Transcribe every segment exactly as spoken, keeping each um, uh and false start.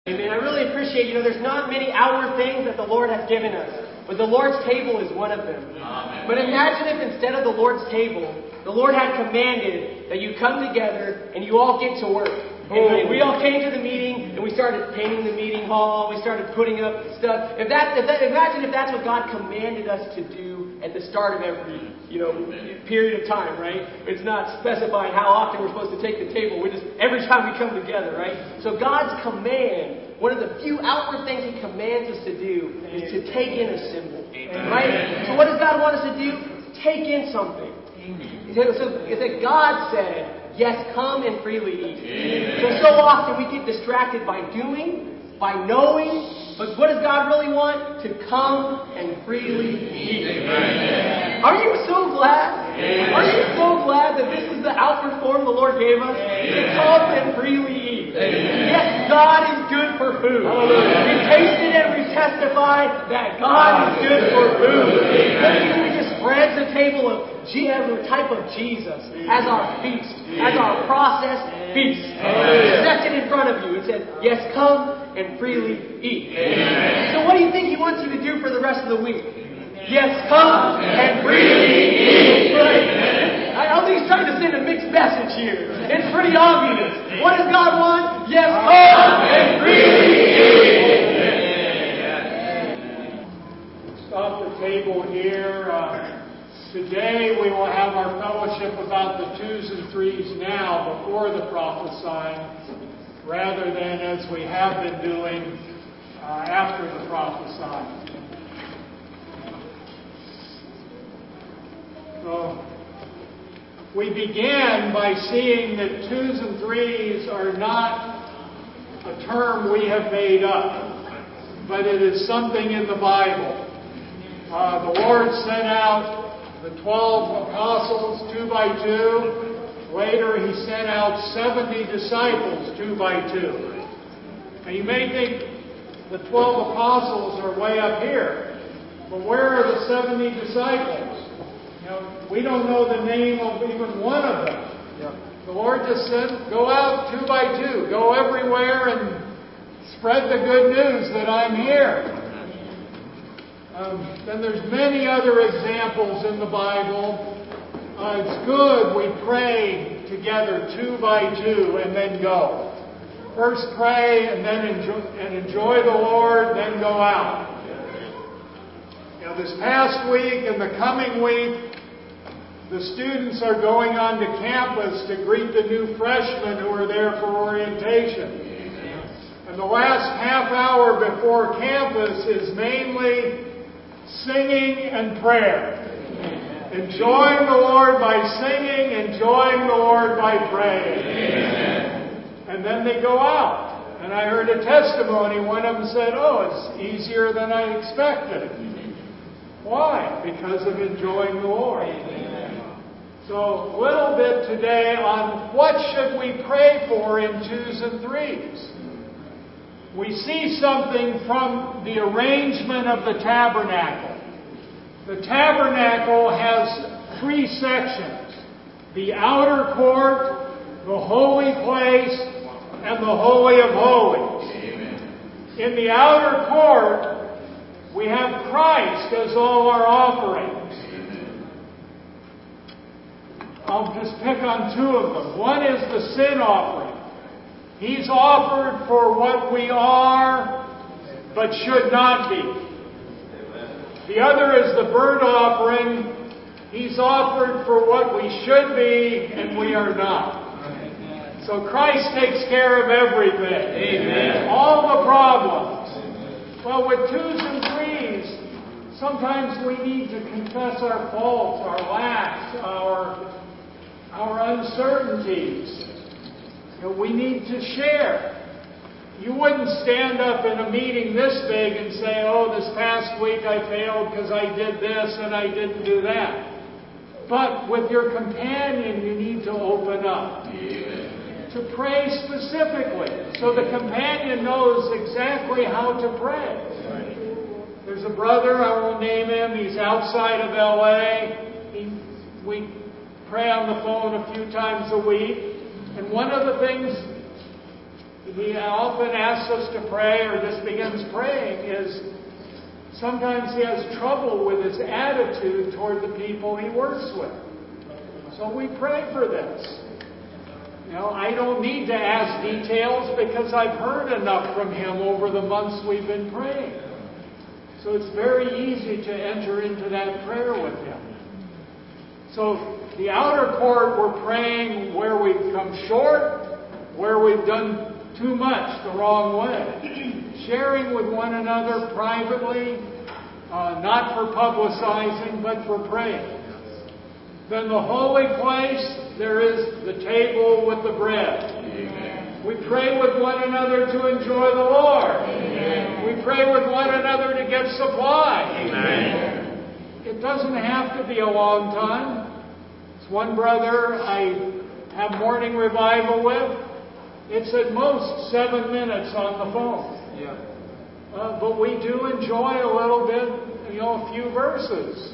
Amen. I really appreciate, you know, there's not many outward things that the Lord has given us, but the Lord's table is one of them. Amen. But imagine if instead of the Lord's table, the Lord had commanded that you come together and you all get to work. And we all came to the meeting and we started painting the meeting hall. We started putting up stuff. If that, if that, imagine if that's what God commanded us to do at the start of every, you know, period of time, right? It's not specifying how often we're supposed to take the table. We just every time we come together, right? So God's command, one of the few outward things He commands us to do, is to take in a symbol, right? So what does God want us to do? Take in something. So, so that God said, yes, come and freely eat. Amen. So, so often we get distracted by doing, by knowing, but what does God really want? To come and freely eat. Amen. Are you so glad? Amen. Are you so glad that this is the outward form the Lord gave us? Amen. To come and freely eat. Amen. Yes, God is good for food. Amen. We tasted and we testified that God is good for food. But we just spread the table of the type of Jesus as our feast, as our processed feast. Set it in front of you. It said, yes, come and freely eat. Amen. So what do you think He wants you to do for the rest of the week? Yes, come and freely eat. Right? I don't think He's trying to send a mixed message here. It's pretty obvious. What does God want? Yes, come and freely eat. Stop the table here. Uh, Today we will have our fellowship about the twos and threes now before the prophesying, rather than as we have been doing uh, after the prophesying. So we began by seeing that twos and threes are not a term we have made up, but it is something in the Bible. Uh, the Lord sent out the twelve apostles, two by two. Later, He sent out seventy disciples, two by two. Now, you may think the twelve apostles are way up here, but where are the seventy disciples? You know, we don't know the name of even one of them. Yeah. The Lord just said, go out two by two. Go everywhere and spread the good news that I'm here. Um, then there's many other examples in the Bible. Uh, it's good we pray together two by two and then go. First pray and then enjoy, and enjoy the Lord, then go out. You know, this past week and the coming week, the students are going on to campus to greet the new freshmen who are there for orientation. And the last half hour before campus is mainly singing and prayer. Amen. Enjoying the Lord by singing, enjoying the Lord by praying. Amen. And then they go out. And I heard a testimony. One of them said, oh, it's easier than I expected. Why? Because of enjoying the Lord. Amen. So a little bit today on what should we pray for in twos and threes. We see something from the arrangement of the tabernacle. The tabernacle has three sections: the outer court, the holy place, and the Holy of Holies. Amen. In the outer court, we have Christ as all our offerings. Amen. I'll just pick on two of them. One is the sin offering. He's offered for what we are, but should not be. The other is the burnt offering. He's offered for what we should be, and we are not. So Christ takes care of everything. Amen. All the problems. Well, with twos and threes, sometimes we need to confess our faults, our lacks, our, our uncertainties. We need to share. You wouldn't stand up in a meeting this big and say, oh, this past week I failed because I did this and I didn't do that. But with your companion, you need to open up. Yeah. To pray specifically. So the companion knows exactly how to pray. Right. There's a brother, I won't name him, he's outside of L A. He, we pray on the phone a few times a week. And one of the things he often asks us to pray or just begins praying is sometimes he has trouble with his attitude toward the people he works with. So we pray for this. You know, I don't need to ask details because I've heard enough from him over the months we've been praying. So it's very easy to enter into that prayer with him. So the outer court, we're praying where we've come short, where we've done too much the wrong way. Sharing with one another privately, uh, not for publicizing, but for praying. Then the holy place, there is the table with the bread. Amen. We pray with one another to enjoy the Lord. Amen. We pray with one another to get supply. Amen. It doesn't have to be a long time. It's one brother I have morning revival with. It's at most seven minutes on the phone. Yeah. Uh, but we do enjoy a little bit, you know, a few verses.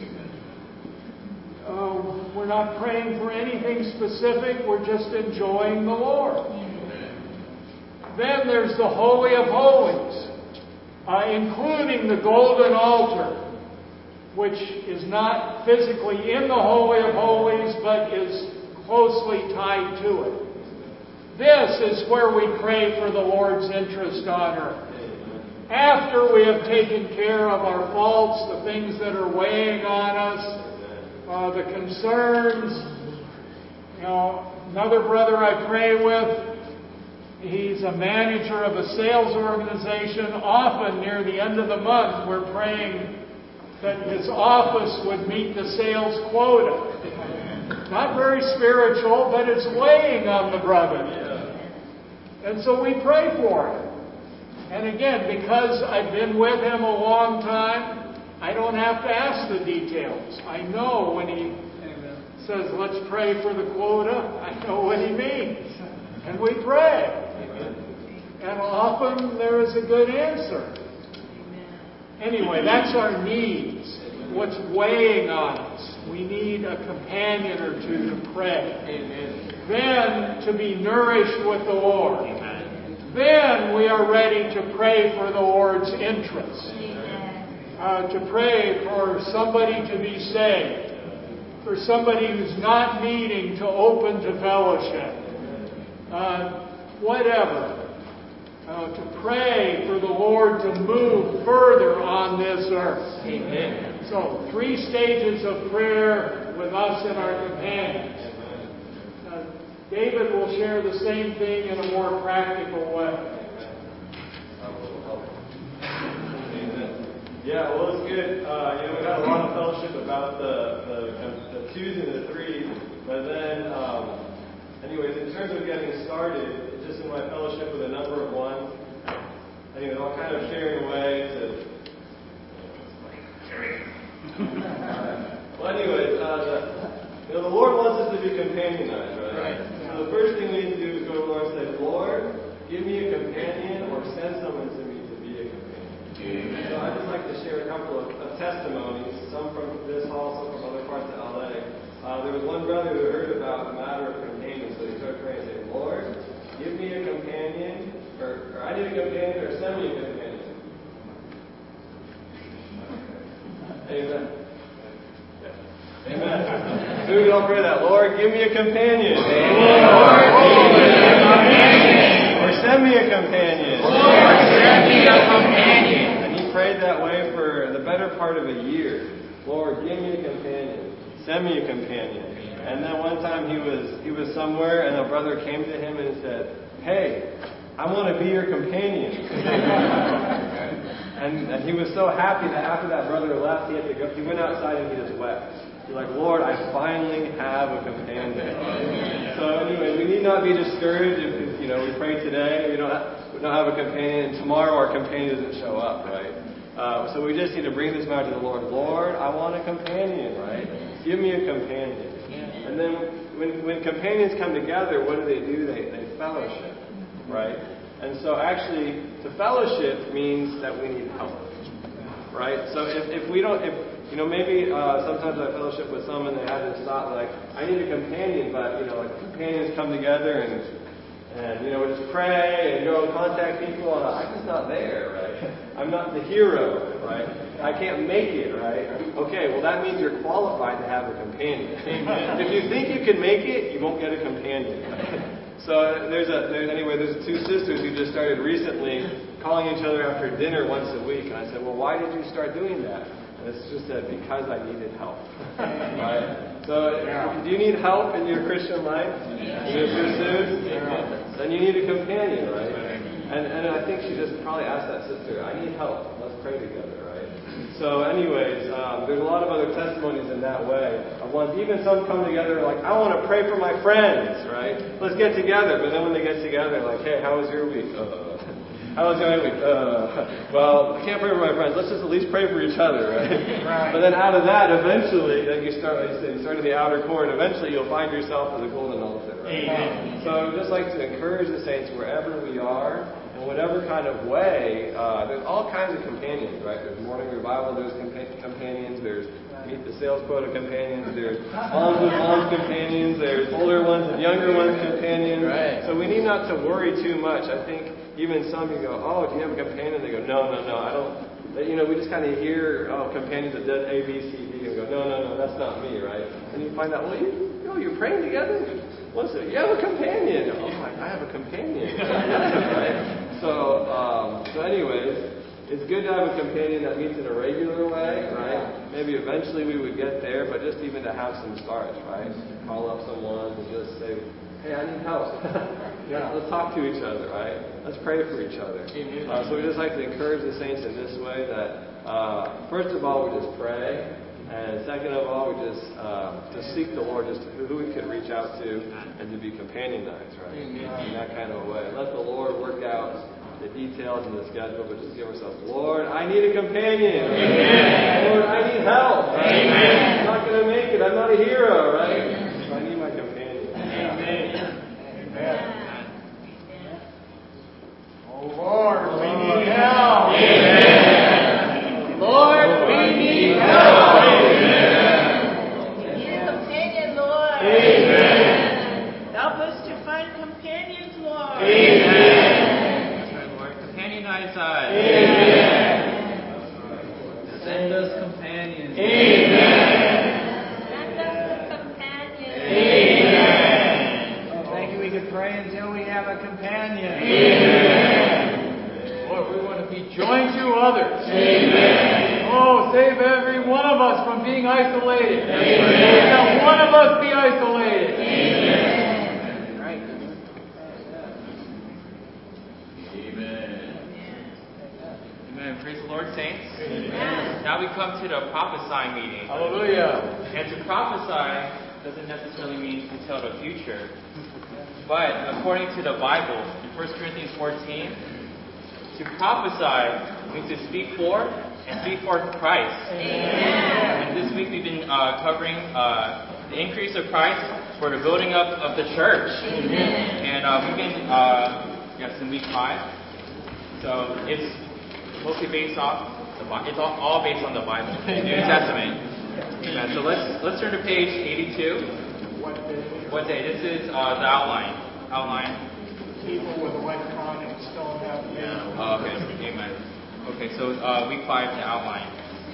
Uh, we're not praying for anything specific. We're just enjoying the Lord. Then there's the Holy of Holies, uh, including the golden altar, which is not physically in the Holy of Holies, but is closely tied to it. This is where we pray for the Lord's interest on earth. After we have taken care of our faults, the things that are weighing on us, Uh, the concerns. You know, another brother I pray with, he's a manager of a sales organization. Often near the end of the month, we're praying that his office would meet the sales quota. Not very spiritual, but it's weighing on the brother. And so we pray for him. And again, because I've been with him a long time, I don't have to ask the details. I know when he Amen. says, let's pray for the quota, I know what he means. And we pray. Amen. And often there is a good answer. Amen. Anyway, that's our needs. What's weighing on us. We need a companion or two to pray. Amen. Then to be nourished with the Lord. Amen. Then we are ready to pray for the Lord's interest. Uh, to pray for somebody to be saved, for somebody who's not needing to open to fellowship, uh, whatever. Uh, to pray for the Lord to move further on this earth. Amen. So, three stages of prayer with us and our companions. Uh, David will share the same thing in a more practical way. Yeah, well, it's good. Uh, you know, we had a lot of fellowship about the the, the twos and the threes, but then, um, anyways, in terms of getting started, just in my fellowship with a number of ones, I think they're all kind of sharing away to. Well, anyways, uh, the, you know, the Lord wants us to be companionized, right? Right. So the first thing we need to do is go to the Lord and say, Lord, give me a companion, or send someone to me to be a companion. So I'd just like to share a couple of, of testimonies, some from this hall, some from other parts of L A. Uh, there was one brother who heard about the matter of companions, so he started praying and saying, Lord, give me a companion, or, or I need a companion, or send me a companion. Amen. Amen. So we all pray that, Lord, give me a companion. Lord, give me a companion. Or send me a companion. Lord, send me a companion. Prayed that way for the better part of a year. Lord, give me a companion. Send me a companion. And then one time he was he was somewhere and a brother came to him and said, hey, I want to be your companion. and, and he was so happy that after that brother left, he had to go. He went outside and he just wept. He's like, Lord, I finally have a companion. So anyway, we need not be discouraged if, if you know we pray today, we don't have, we don't have a companion, and tomorrow our companion doesn't show up, right? Uh, so we just need to bring this matter to the Lord. Lord, I want a companion, right? Give me a companion. And then when when companions come together, what do they do? They they fellowship, right? And so actually, to fellowship means that we need help, right? So if, if we don't, if you know, maybe uh, sometimes I fellowship with someone that had this thought like, I need a companion, but you know, like companions come together and And, you know, we just pray and go and contact people. And I'm just not there, right? I'm not the hero, right? I can't make it, right? Okay, well, that means you're qualified to have a companion. If you think you can make it, you won't get a companion. So there's a, there's, anyway, there's two sisters who just started recently calling each other after dinner once a week. And I said, well, why did you start doing that? And it's just that because I needed help, right? So do you need help in your Christian life? In your pursuit? Then you need a companion, right? And, and I think she just probably asked that sister, I need help. Let's pray together, right? So anyways, um, there's a lot of other testimonies in that way. Of ones, even some come together like, I want to pray for my friends, right? Let's get together. But then when they get together, like, hey, how was your week? Uh, how was your week? Uh, well, I can't pray for my friends. Let's just at least pray for each other, right? Right. But then out of that, eventually, then you start, like you said, you start in the outer court. Eventually, you'll find yourself at the golden altar, right? Amen. So I would just like to encourage the saints wherever we are, in whatever kind of way. Uh, there's all kinds of companions, right? There's morning revival. There's compa- companions. There's meet the sales quota companions. There's moms with moms companions. There's older ones and younger ones companions. Right. So we need not to worry too much. I think. Even some you go, oh, do you have a companion? They go, no, no, no, I don't. They, you know, we just kind of hear, oh, companions that does A, B, C, D, and go, no, no, no, that's not me, right? And you find out, well, you, you know, you're praying together. What's it? You have a companion. Oh, I, I have a companion. Right? So, um, so, anyways, it's good to have a companion that meets in a regular way, right? Maybe eventually we would get there, but just even to have some starts, right? Call up someone and just say, hey, I need help. Yeah, let's talk to each other, right? Let's pray for each other. Uh, so we just like to encourage the saints in this way that, uh, first of all, we just pray. And second of all, we just uh, just seek the Lord, just who, who we can reach out to and to be companionized, right? In that kind of way. Let the Lord work out the details and the schedule, but just give ourselves, Lord, I need a companion. Amen. Lord, I need help. Right? Amen. I'm not going to make it. I'm not a hero, right? So I need my companion. Amen. Amen. Oh, Lord, we need help. Amen. Lord, we need help. Amen. We need a companion, Lord. Amen. Help us to find companions, Lord. Amen. That's right, Lord. Companionize us. Amen. Send us companions. Amen. Send us a companion. Amen. Oh, thank you. We can pray until we have a companion. Amen. Lord, we want to be joined to others. Amen. Oh, save every one of us from being isolated. Amen. Not one of us be isolated. Amen. Right. Amen. Amen. Praise the Lord, saints. Amen. Now we come to the prophesying meeting. Hallelujah. And to prophesy doesn't necessarily mean to tell the future. But according to the Bible, in First Corinthians fourteen, to prophesy means to speak for and speak for Christ. Amen. And this week we've been uh, covering uh, the increase of Christ for the building up of the church. Amen. And uh, we've been, uh, yes, in week five. So it's mostly based off, the, it's all, all based on the Bible, the New Testament. Amen. So let's let's turn to page eighty-two. What day? What day? This is uh, the outline. Outline. People with electronics don't have Yeah. Oh, okay. Amen. Okay, so uh, week five, the outline.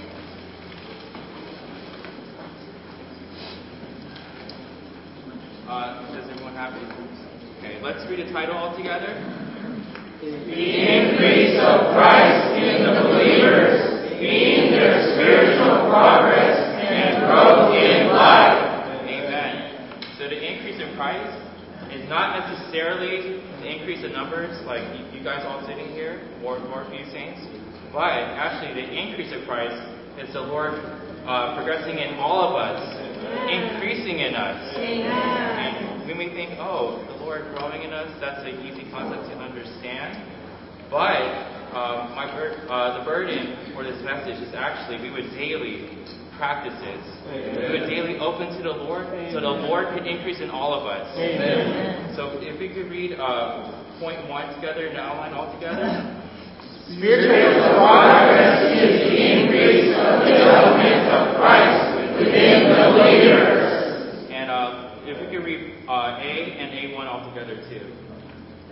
Uh, does everyone have it? Okay, let's read the title all together. The increase of Christ in the believers, meaning their spiritual progress and growth in life. Amen. So the increase in Christ is not necessarily the increase in numbers, like you guys all sitting here, or more few saints, but actually the increase of Christ is the Lord uh, progressing in all of us, increasing in us. And when we think, oh, the Lord growing in us, that's an easy concept to understand. But um, my bur- uh, the burden for this message is actually we would daily practice it. We would daily open to the Lord, so the Lord could increase in all of us. Amen. So if we could read uh, point one together and outline all together. Spiritual progress is the increase of the element of Christ within the believers. And uh, if we could read uh, A and A one all together too.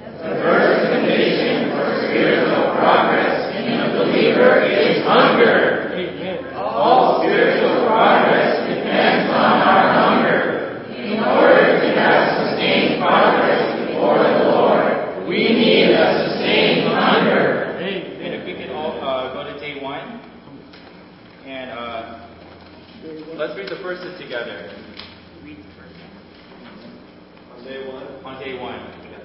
let's read the verses together. On day one. On day one.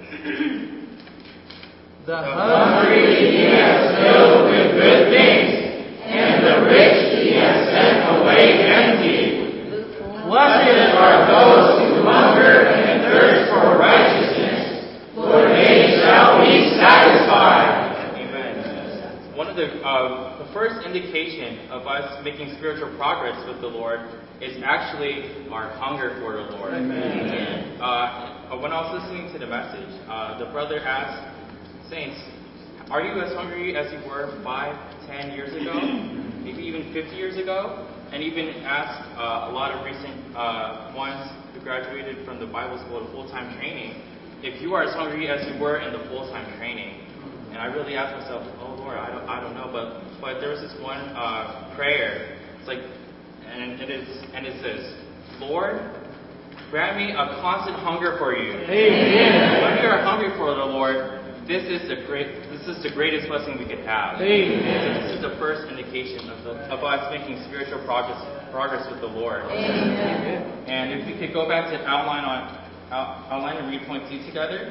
The hungry he has filled with good things, and the rich he has sent away empty. Blessed are those who hunger and thirst for righteousness, for they shall be satisfied. Amen. One of the uh, the first indication of us making spiritual progress with the Lord is actually our hunger for the Lord. Amen. Uh, when I was listening to the message, uh, the brother asked, Saints, are you as hungry as you were five, ten years ago? Maybe even fifty years ago? And even asked uh, a lot of recent uh, ones who graduated from the Bible school to full-time training, if you are as hungry as you were in the full-time training. And I really asked myself, oh Lord, I don't, I don't know, but but there was this one uh, prayer. It's like, and it is, and it says, Lord, grant me a constant hunger for you. Amen. When we are hungry for the Lord, this is the great. This is the greatest blessing we could have. Amen. This is the first indication of, the, of us making spiritual progress progress with the Lord. Amen. And if we could go back to outline on out, outline and read point two together.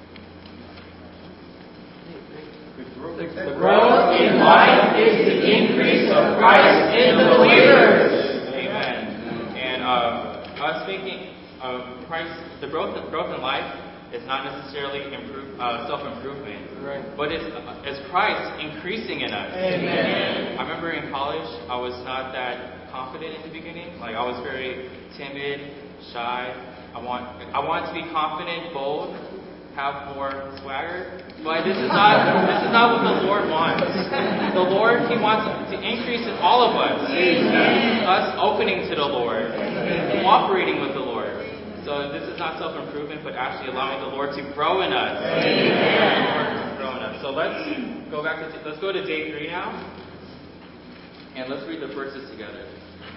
The growth in life is the increase of Christ in the believers. Amen. And uh, us making uh, Christ the growth growth in life is not necessarily improve, uh, self-improvement, Right. but it's, uh, it's Christ increasing in us. Amen. I remember in college, I was not that confident in the beginning. Like, I was very timid, shy. I want, I wanted to be confident, bold, have more swagger. But this is not, this is not what the Lord wants. The Lord, He wants to increase in all of us. Amen. Us opening to the Lord, cooperating with the Lord. So this is not self-improvement, but actually allowing the Lord to grow in us. Amen. Grow in us. So let's go back to let's go to day three now, and let's read the verses together.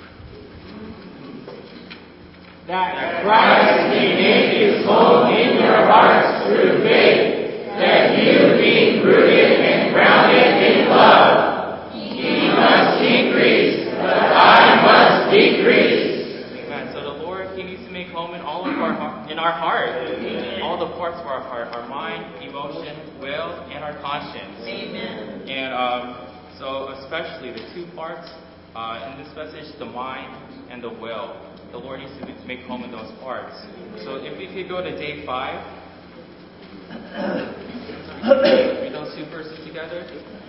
That Christ may make His home in your hearts through faith, that you, being rooted and grounded in love, He must increase, but I must decrease. Make home in all of our in our heart, all the parts of our heart, our mind, emotion, will, and our conscience. Amen. And um, so, especially the two parts uh, in this message, the mind and the will. The Lord needs to make home in those parts. So, if we could go to day five, read those two verses together.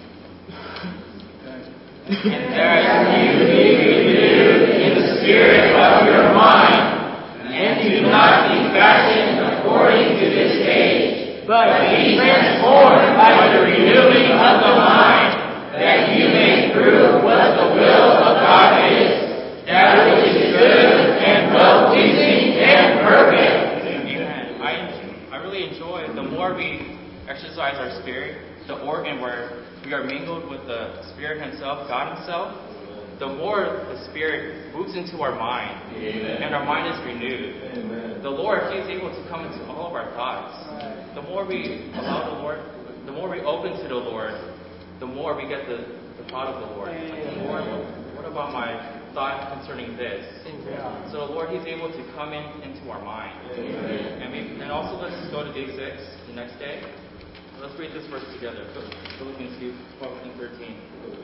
And that you be renewed in the spirit of your mind. And do not be fashioned according to this age, but be transformed by the renewing of the mind, that you may prove what the will of God is, that which is good and well-pleasing and perfect. Amen. I, I really enjoy the more we exercise our spirit, the organ where we are mingled with the Spirit Himself, God Himself, the more the Spirit moves into our mind, Amen. And our mind is renewed. Amen. The Lord, He is able to come into all of our thoughts. The more we allow the Lord, the more we open to the Lord, the more we get the, the thought of the Lord. Like, Lord, what about my thought concerning this? Amen. So the Lord, He's able to come in into our mind. Amen. And, we, and also let's go to day six, the next day. Let's read this verse together. Philippians two, twelve and thirteen.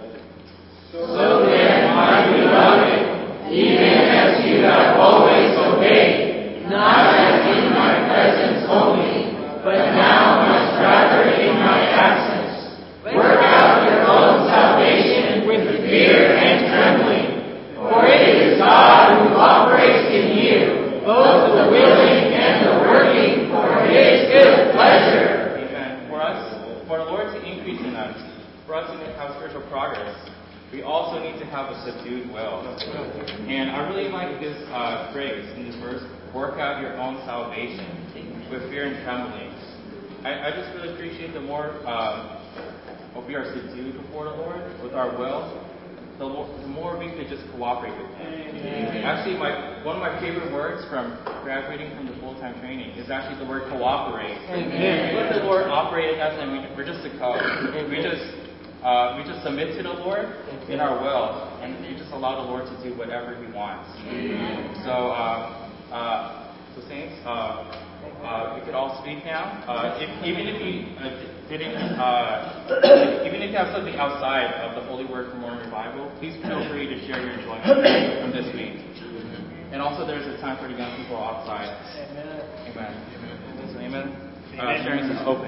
So then, my beloved, even as you have always obeyed, not as in my presence only, but now much rather in my absence, work out your own salvation with fear and trembling. For it is God who operates in you, both the willing and the working for His good pleasure. Amen. For us, for the Lord to increase in us, for us to have spiritual progress, we also need to have a subdued will. And I really like this uh, phrase in this verse, work out your own salvation with fear and trembling. I, I just really appreciate the more uh, we are subdued before the Lord with our will, the more, the more we could just cooperate with Him. Amen. Actually, my one of my favorite words from graduating from the full-time training is actually the word cooperate. Amen. We let the Lord operate in us, and we, we're just a code. We just uh, we just submit to the Lord in our will, and we just allow the Lord to do whatever He wants. So, uh, uh, so saints, uh, uh, we could all speak now. Uh, if, even if you uh, didn't, uh, even if you have something outside of the Holy Word from Mormon Revival, please feel free to share your enjoyment from this week. And also, there's a time for the young people outside. Amen. Amen. So, amen. Uh, sharing is open.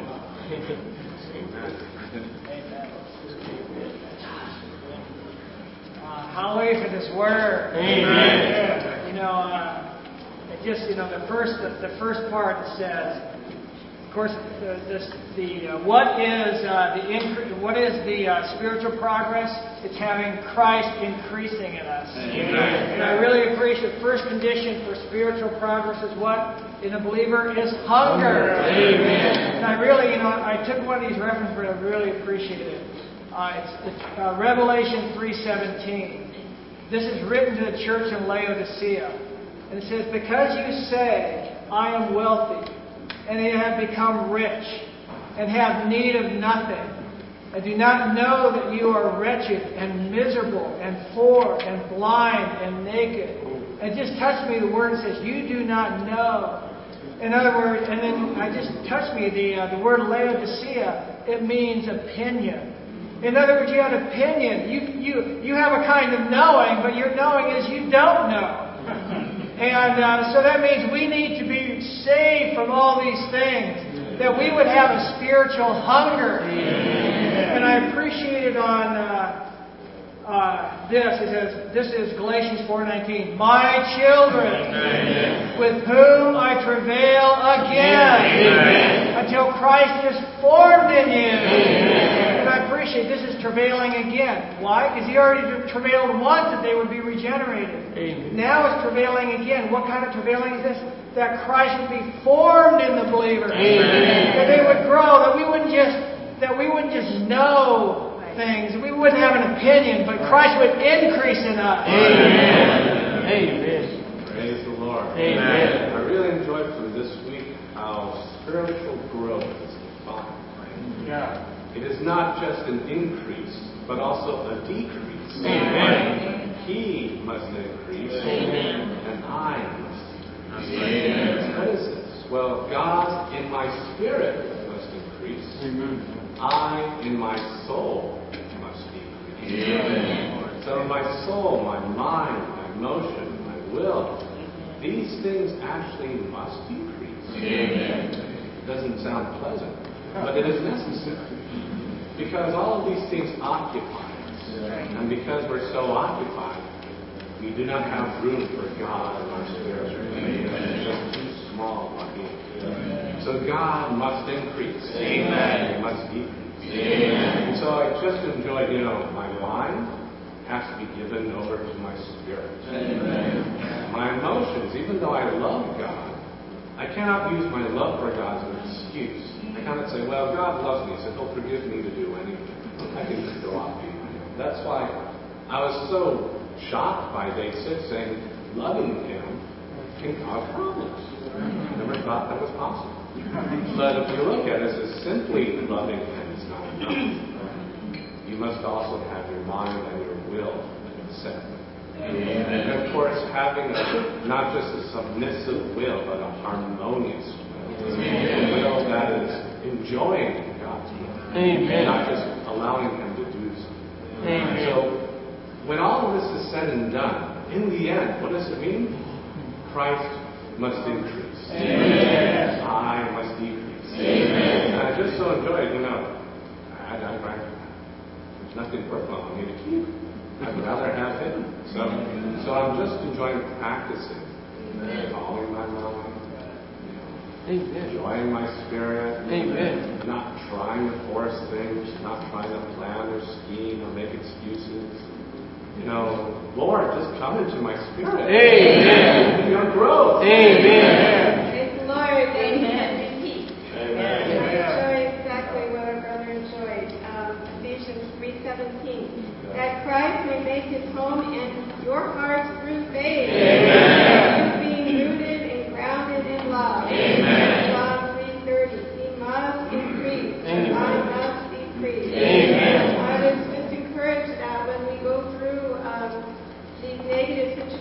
Uh, hallelujah for this word. Amen. You know, uh, it just, you know, the first the, the first part says, of course, the this, the uh, what is uh, the incre- what is the uh, spiritual progress? It's having Christ increasing in us. Amen. And I really appreciate the first condition for spiritual progress is what in a believer is hunger. Amen. And I really, you know, I took one of these references, but I really appreciated it. Uh, it's it's uh, Revelation three seventeen. This is written to the church in Laodicea. And it says, because you say, I am wealthy, and you have become rich, and have need of nothing, and do not know that you are wretched, and miserable, and poor, and blind, and naked. And it just touched me, the word says, you do not know. In other words, and then I just touched me, the, uh, the word Laodicea, it means opinion. In other words, you have an opinion. You, you, you have a kind of knowing, but your knowing is you don't know. And uh, so that means we need to be saved from all these things, that we would have a spiritual hunger. And I appreciated on uh, uh, this, it says, this is Galatians four nineteen, my children, with whom I travail again, until Christ is formed in you. And I appreciate this is travailing again. Why? Because He already travailed once that they would be regenerated. Amen. Now it's travailing again. What kind of travailing is this? That Christ would be formed in the believer. Amen. That they would grow. That we wouldn't just that we wouldn't just know things. We wouldn't have an opinion, but Christ would increase in us. Amen. Amen. Praise the Lord. Amen. I really enjoyed from this week how spiritual growth is defined. Yeah. It is not just an increase, but also a decrease. Amen. He must increase, Amen. and I must decrease. Amen. What is this? Well, God in my spirit must increase. Amen. I in my soul must decrease. Amen. So my soul, my mind, my emotion, my will, these things actually must decrease. Amen. It doesn't sound pleasant, but it is necessary. Because all of these things occupy us. And because we're so occupied, we do not have room for God in our spirit. It's just too small for Him. So God must increase. Amen. He must decrease. Amen. And so I just enjoyed, you know, my mind has to be given over to my spirit. Amen. My emotions, even though I love God, I cannot use my love for God as an excuse. I cannot say, well, God loves me, so He'll forgive me to do anything. I can just go off being Him. That's why I was so shocked by day six saying loving Him can cause problems. I never thought that was possible. But if you look at it as simply loving Him is not enough. You must also have your mind and your will set. And of course, having a, not just a submissive will, but a harmonious will. A will that is enjoying God's will. Amen. Not just allowing Him to do something. Amen. So, when all of this is said and done, in the end, what does it mean? Christ must increase. Amen. I must decrease. Amen. And I just so enjoyed, you know, I, I, I, there's nothing worthwhile for me to keep. I'd rather have Him. So, so I'm just enjoying practicing, following my mind, you know, enjoying my spirit, Amen. Not trying to force things, not trying to plan or scheme or make excuses. You know, Lord, just come into my spirit. Amen. Your growth. Amen. Praise the Lord. Amen. Repeat. Amen. I enjoy exactly what our brother enjoyed. Um, Ephesians three seventeen. That Christ may make His home in your hearts through faith. Amen. You being rooted and grounded in love. Amen. John three thirty. He must increase. Amen. I must decrease. Amen. Titus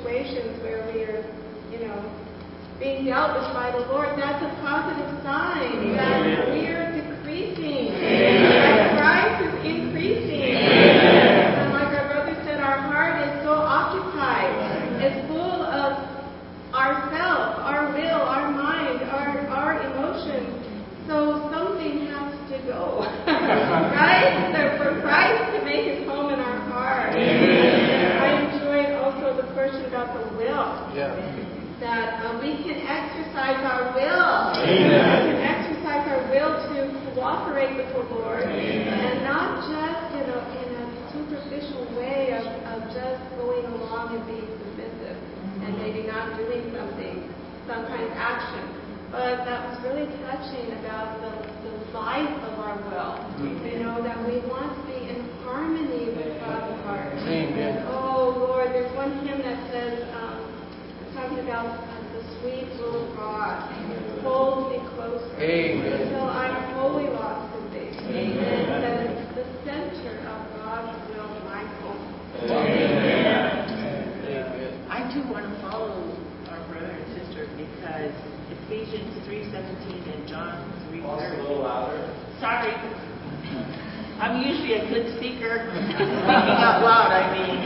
situations where we are, you know, being dealt with by the Lord, that's a positive sign that we are decreasing, that Christ is increasing. And like our brother said, our heart is so occupied. It's full of ourself, our will, our mind, our, our emotions. So something has to go, right? So for Christ to make his home in our heart. And I enjoyed also the portion about the will. Yeah. That uh, we can exercise our will. Amen. We can exercise our will to cooperate with the Lord. Amen. And not just in a, in a superficial way of, of just going along and being submissive and maybe not doing something, some kind of action. But that was really touching about the, the life of our will. Mm-hmm. You know, that we want to be in harmony with God's heart. Amen. And, oh, Lord, there's one hymn that says, um, talking about uh, the sweet will of God. Hold me closer. Amen. Until I'm wholly lost in thee. Amen. And the, the center of God's will, my home. Amen. Amen. I do want to follow our brother and sister because Ephesians three seventeen and John three thirty. A little louder. Sorry. I'm usually a good speaker. Speaking out loud, I mean.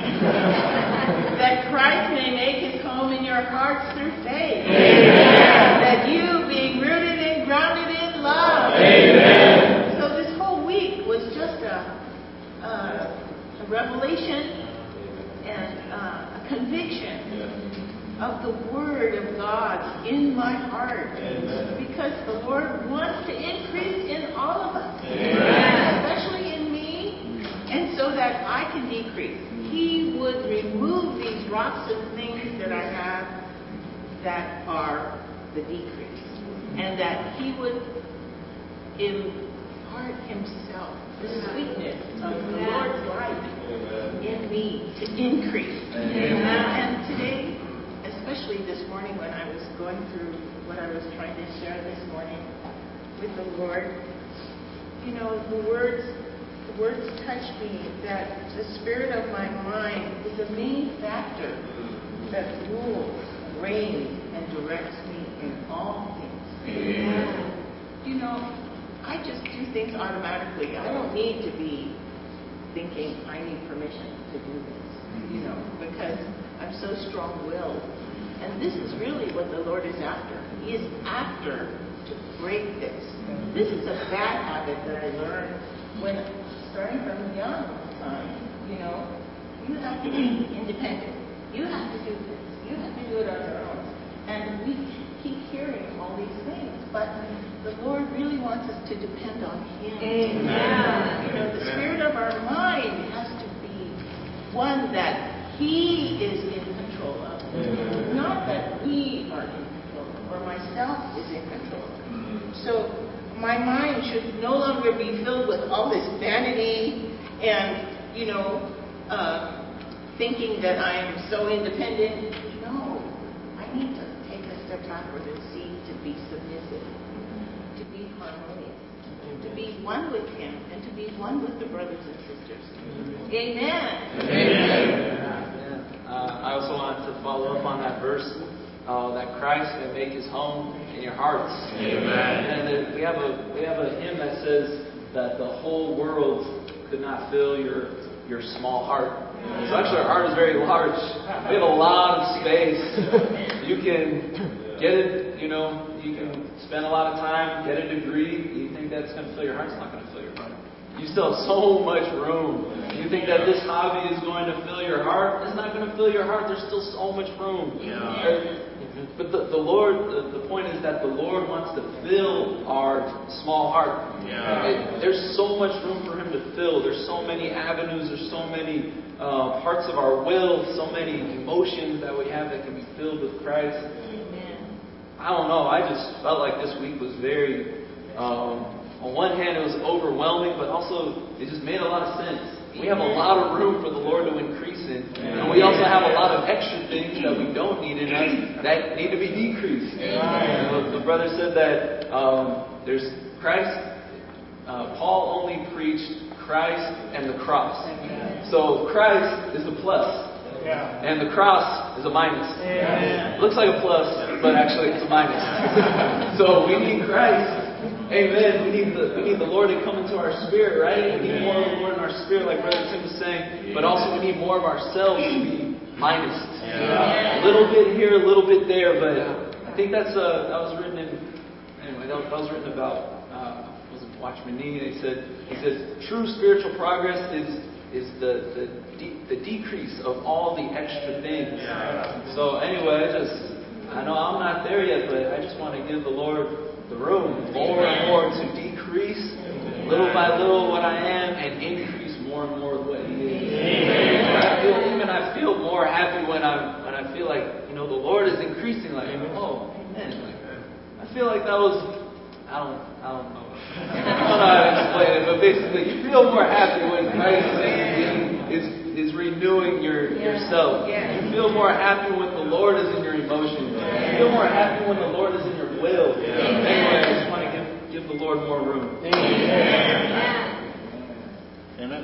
That Christ may make his home in your hearts through faith. Amen. That you, being rooted and grounded in love. Amen. So this whole week was just a, uh, a revelation and uh, a conviction of the Word of God in my heart. Amen. Because the Lord wants to increase in all of us. Amen. Especially in me. And so that I can decrease. He would remove these rocks and things that I have that are the decrease. And that He would impart Himself, the sweetness of the Lord's life in me to increase. Amen. And today, especially this morning when I was going through what I was trying to share this morning with the Lord, you know, the words, the words touched me that the spirit of my mind is the main factor that rules, reigns, and directs me in all things. And, you know, I just do things automatically. I don't need to be thinking I need permission to do this, you know, because I'm so strong-willed. And this is really what the Lord is after. He is after to break this. This is a bad habit that I learned when starting from a young time. You know, you have to be independent. You have to do this. You have to do it on your own. And we keep hearing all these things, but the Lord really wants us to depend on Him. Amen. You know, the spirit of our mind has to be one that He is in control of. Amen. Not that we are in control, or myself is in control. So my mind should no longer be filled with all this vanity and, you know, uh, thinking that I am so independent. No, I need to take a step backward and see to be submissive, to be harmonious, to be one with Him, and to be one with the brothers and sisters. Amen. Amen. Uh, I also want to follow up on that verse, uh, that Christ may make His home in your hearts. Amen. And then we have a we have a hymn that says that the whole world could not fill your your small heart. So actually, our heart is very large. We have a lot of space. You can get it, you know, you can spend a lot of time, get a degree. You think that's going to fill your heart? It's not going to fill your heart. You still have so much room. You think that this hobby is going to fill your heart? It's not going to fill your heart. There's still so much room. Yeah. But the, the Lord, the, the point is that the Lord wants to fill our small heart. Yeah. It, there's so much room for Him to fill. There's so many avenues. There's so many uh, parts of our will, so many emotions that we have that can be filled with Christ. Amen. I don't know. I just felt like this week was very... Um, On one hand, it was overwhelming, but also it just made a lot of sense. We have a lot of room for the Lord to increase in. And we also have a lot of extra things that we don't need in us that need to be decreased. You know, the brother said that um, there's Christ. Uh, Paul only preached Christ and the cross. So Christ is the plus. Yeah. And the cross is a minus. Yeah. It looks like a plus, but actually it's a minus. So we need Christ. Amen. We need the we need the Lord to come into our spirit, right? We need more of the Lord in our spirit, like Brother Tim was saying. But also we need more of ourselves to be minus. Yeah. A little bit here, a little bit there, but I think that's uh that was written in anyway. That was, that was written about uh, was it Watchman Nee? He said he says true spiritual progress is is the the de- the decrease of all the extra things. Yeah. So anyway, I just I know I'm not there yet, but I just want to give the Lord the room more and more to decrease little by little what I am and increase more and more what He is. Amen. I feel, even I feel more happy when I'm when I feel like you know the Lord is increasing. Like oh amen. Like, I feel like that was I don't I don't know I don't know how to explain it, but basically you feel more happy when Christ is is renewing your yourself. You feel more happy when the Lord is in your emotions. You feel more happy when the Lord is in your will. Anyway, I just want to give give the Lord more room. Amen. Amen.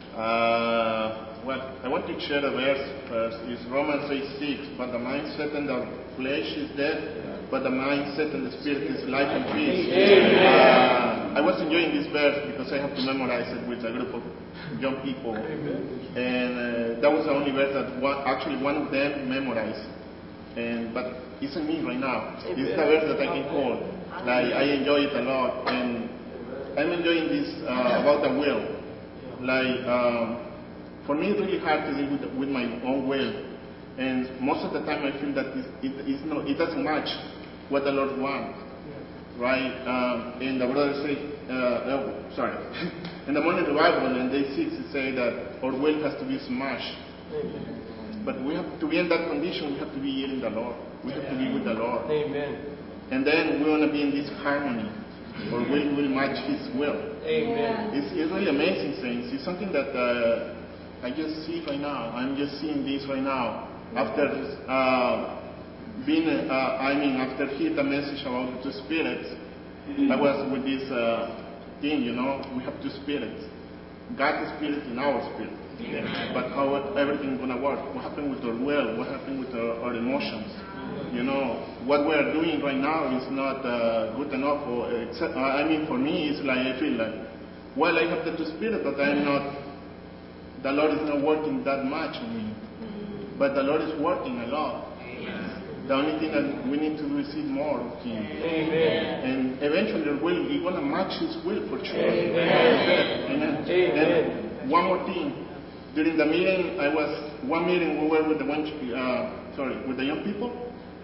Uh, well, I want to share a verse first. It's Romans eight six. But the mindset and the flesh is death, but the mindset and the spirit is life and peace. Uh, I was enjoying this verse because I have to memorize it with a group of young people. And uh, that was the only verse that one, actually one of them memorized. And but it's in me right now. It's the verse that I can call. Like I enjoy it a lot, and I'm enjoying this uh, about the will. Like um, for me, it's really hard to deal with, with my own will, and most of the time I feel that it, it, it's not, it doesn't match what the Lord wants, right? Um, and the brother say, uh, oh, sorry, in the morning revival in day six, it say that our will has to be smashed. But we have to be in that condition. We have to be in the Lord. We have to be with the Lord. Amen. And then we want to be in this harmony, or we will match His will. Amen. It's, it's really amazing things. It's something that uh, I just see right now. I'm just seeing this right now. After uh, being, uh, I mean, after hearing the message about the two spirits, I was with this uh, thing, you know, we have two spirits. God's spirit and our spirit. But how everything gonna work? What happened with our will? What happened with our, our emotions? You know, what we are doing right now is not uh, good enough. Or except, uh, I mean, for me, it's like I feel like, well, I have the two spirit, but I'm not. The Lord is not working that much on me, but the Lord is working a lot. The only thing that we need to do is see more of Him. Amen. And eventually, our will, He's gonna match His will for sure. Amen. Amen. Amen. And one more thing. During the meeting, I was one meeting we were with the one, uh, sorry, with the young people.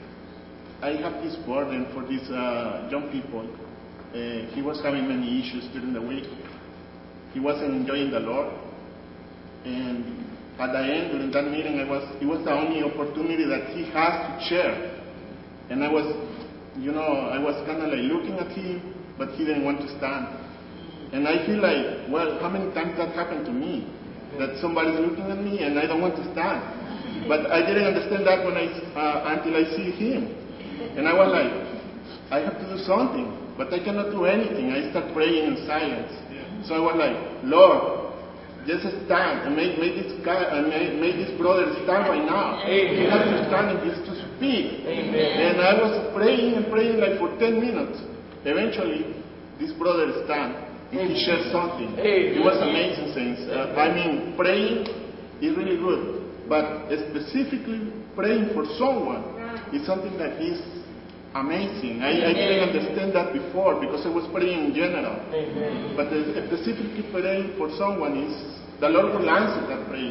I have this burden for these uh, young people. Uh, he was having many issues during the week. He wasn't enjoying the Lord, and at the end during that meeting, I was it was the only opportunity that he has to share. And I was, you know, I was kind of like looking at him, but he didn't want to stand. And I feel like, well, how many times that happened to me? That somebody's looking at me and I don't want to stand. But I didn't understand that when I uh, until I see him. And I was like, I have to do something, but I cannot do anything. I start praying in silence. So I was like, Lord, just stand and make, make this guy and make, make this brother stand right now. He has to stand and just to speak. Amen. And I was praying and praying like for ten minutes. Eventually, this brother stand. And he shared something. It was amazing things. Uh, I mean, praying is really good, but specifically praying for someone is something that is amazing. I, I didn't understand that before because I was praying in general. Amen. But specifically praying for someone is the Lord will answer that praying.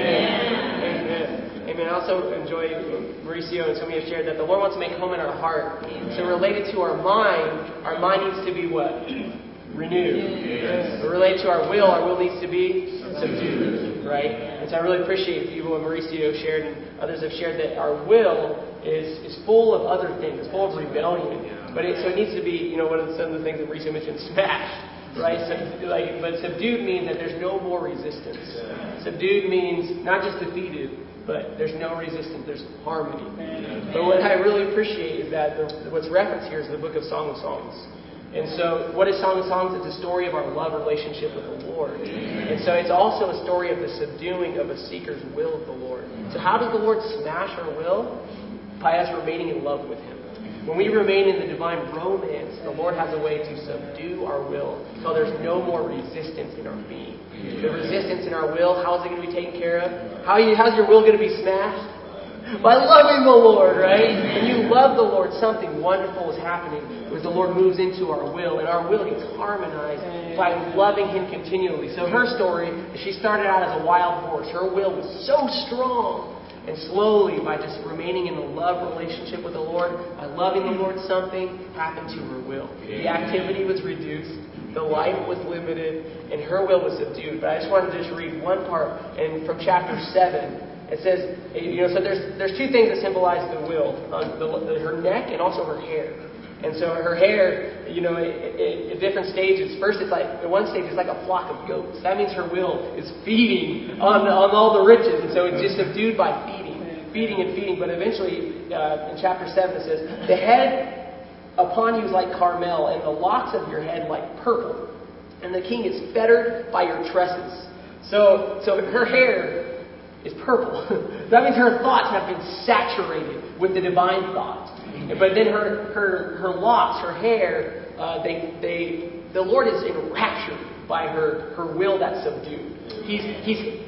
Amen. Amen. Amen. I also enjoy Mauricio and some of you have shared that the Lord wants to make home in our heart. So related to our mind, our mind needs to be what? Renewed. Yes. Related to our will, our will needs to be subdued, right? And so I really appreciate people what Mauricio shared and others have shared that our will is, is full of other things. It's full of rebellion. But it, so it needs to be, you know, one of the, some of the things that Mauricio mentioned, smashed, right? So, like, but subdued means that there's no more resistance. Subdued means not just defeated, but there's no resistance. There's harmony. But what I really appreciate is that the, what's referenced here is the book of Song of Songs. And so, what is Song of Songs? It's a story of our love relationship with the Lord. Lord. And so it's also a story of the subduing of a seeker's will of the Lord. So how does the Lord smash our will? By us remaining in love with Him. When we remain in the divine romance, the Lord has a way to subdue our will so there's no more resistance in our being. The resistance in our will, how is it going to be taken care of? How you, how's your will going to be smashed? By loving the Lord, right? When you love the Lord, something wonderful is happening as the Lord moves into our will, and our will gets harmonized by loving Him continually. So her story, she started out as a wild horse. Her will was so strong. And slowly, by just remaining in the love relationship with the Lord, by loving the Lord, something happened to her will. The activity was reduced, the life was limited, and her will was subdued. But I just wanted to just read one part and from chapter seven. It says, you know, so there's there's two things that symbolize the will, um, the, the, her neck and also her hair. And so her hair, you know, at different stages. First, it's like, at one stage, it's like a flock of goats. That means her will is feeding on, on all the riches. And so it's just subdued by feeding, feeding and feeding. But eventually, uh, in chapter seven, it says, the head upon you is like Carmel, and the locks of your head like purple. And the king is fettered by your tresses. So, so her hair is purple. That means her thoughts have been saturated with the divine thought. But then her her her locks, her hair, uh, they they the Lord is enraptured by her her will that's subdued. He's he's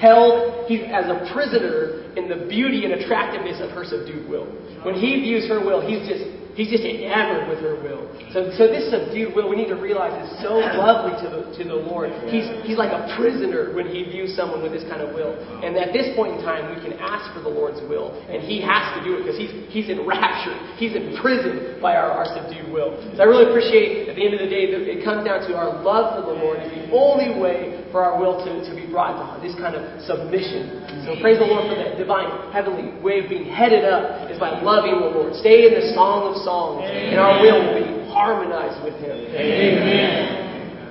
held he's as a prisoner in the beauty and attractiveness of her subdued will. When He views her will, he's just he's just enamored with her will. So so this subdued will, we need to realize, is so lovely to the to the Lord. He's he's like a prisoner when He views someone with this kind of will. And at this point in time, we can ask for the Lord's will, and He has to do it because he's he's enraptured, he's imprisoned by our, our subdued will. So I really appreciate at the end of the day that it comes down to our love for the Lord is the only way for our will to, to be brought to this kind of submission. So praise the Lord for that divine heavenly way of being headed up is by loving the Lord. Stay in the Song of Songs, and our will will be harmonized with Him. Amen.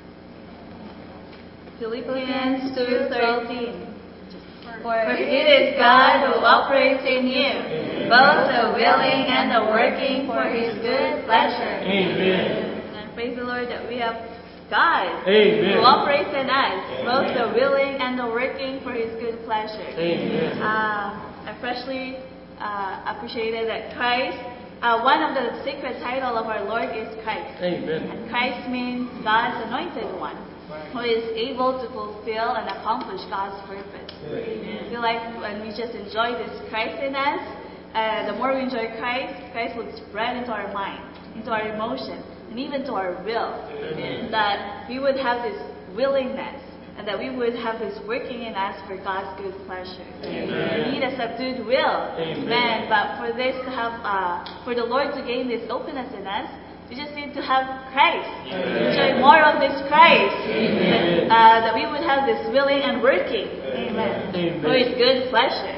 Philippians two thirteen. For it is God who operates in you, both the willing and the working for His good pleasure. Amen. And praise the Lord that we have God Amen. who operates in us, both the willing and the working for His good pleasure. Amen. Um, I freshly uh, appreciated that Christ, uh, one of the sacred titles of our Lord is Christ. Amen. And Christ means God's anointed one, who is able to fulfill and accomplish God's purpose. I feel like when we just enjoy this Christ in us, uh, the more we enjoy Christ, Christ will spread into our mind, into our emotions, and even to our will. Amen. That we would have this willingness, and that we would have this working in us for God's good pleasure. Amen. We need a subdued will. Amen. Amen. But for this to have, uh, for the Lord to gain this openness in us, we just need to have Christ. Amen. Enjoy more of this Christ. Amen. Uh, that we would have this willing and working. Amen. Amen. For His good pleasure.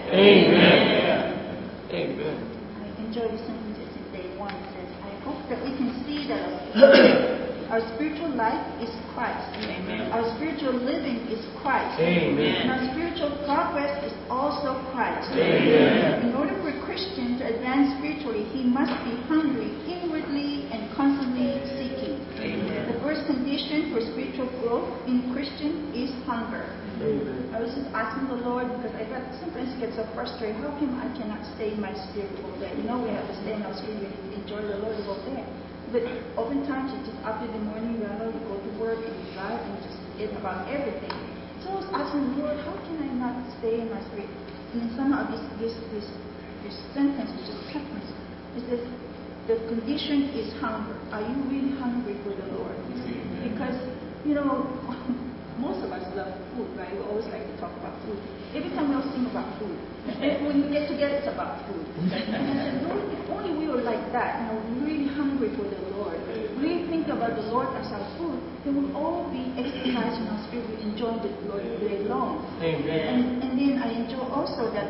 Amen. Amen. I enjoy listening to this in day one. It says, I hope that we can see that our, our spiritual life is Christ. Amen. Our spiritual living is Christ. Amen. And our spiritual progress is also Christ. Amen. In order for a Christian to advance spiritually, he must be hungry inwardly and constantly seeking. Amen. The first condition for spiritual growth in Christian is hunger. Amen. I was just asking the Lord because I got sometimes get so frustrated. How come I cannot stay in my spiritual there? You know, we have to stay in our spirit and enjoy the Lord over there. But oftentimes you just up in the morning, you know, you go to work and you drive and you just forget about everything. So I was asking the Lord, how can I not stay in my spirit? And then somehow this this this this sentence was just kept me. It says the condition is hunger. Are you really hungry for the Lord? Because you know. Most of us love food, right? We always like to talk about food. Every time we all sing about food. And when we get together, it's about food. And I said, Lord, if only we were like that, you know, really hungry for the Lord, really think about the Lord as our food, then we'll all be exercised in our spirit, we enjoy the Lord day long. Amen. And, and then I enjoy also that,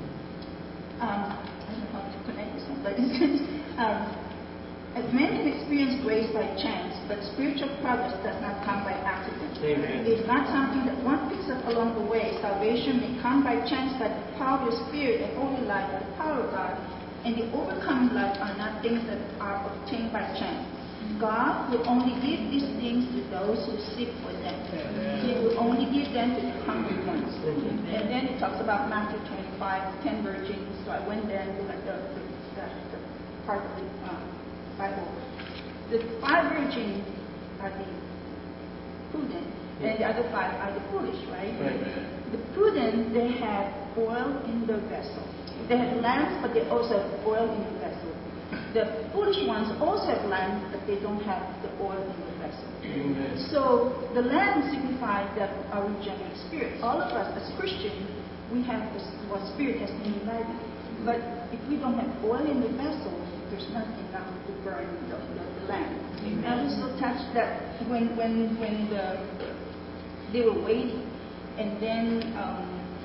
um, I don't know how to connect this one, but um, men can experience grace by chance, but spiritual progress does not come by accident. Amen. It's not something that one picks up along the way. Salvation may come by chance, but the power of the Spirit, the holy life, the power of God, and the overcoming life are not things that are obtained by chance. God will only give these things to those who seek for them. He will only give them to the hungry ones. And then it talks about Matthew twenty-five, ten virgins. So I went there and looked at the, the, the, the part of the uh, Bible. The five virgins are the prudent, and the other five are the foolish, right? right? The prudent, they have oil in the vessel. They have lamps, but they also have oil in the vessel. The foolish ones also have lamps, but they don't have the oil in the vessel. Amen. So the lamp signifies that our regenerate spirit. All of us as Christians, we have this, our spirit has been enlightened. But if we don't have oil in the vessel, there's not enough to burn the, the, the lamp. Amen. I was so touched that when when when the, they were waiting, and then um,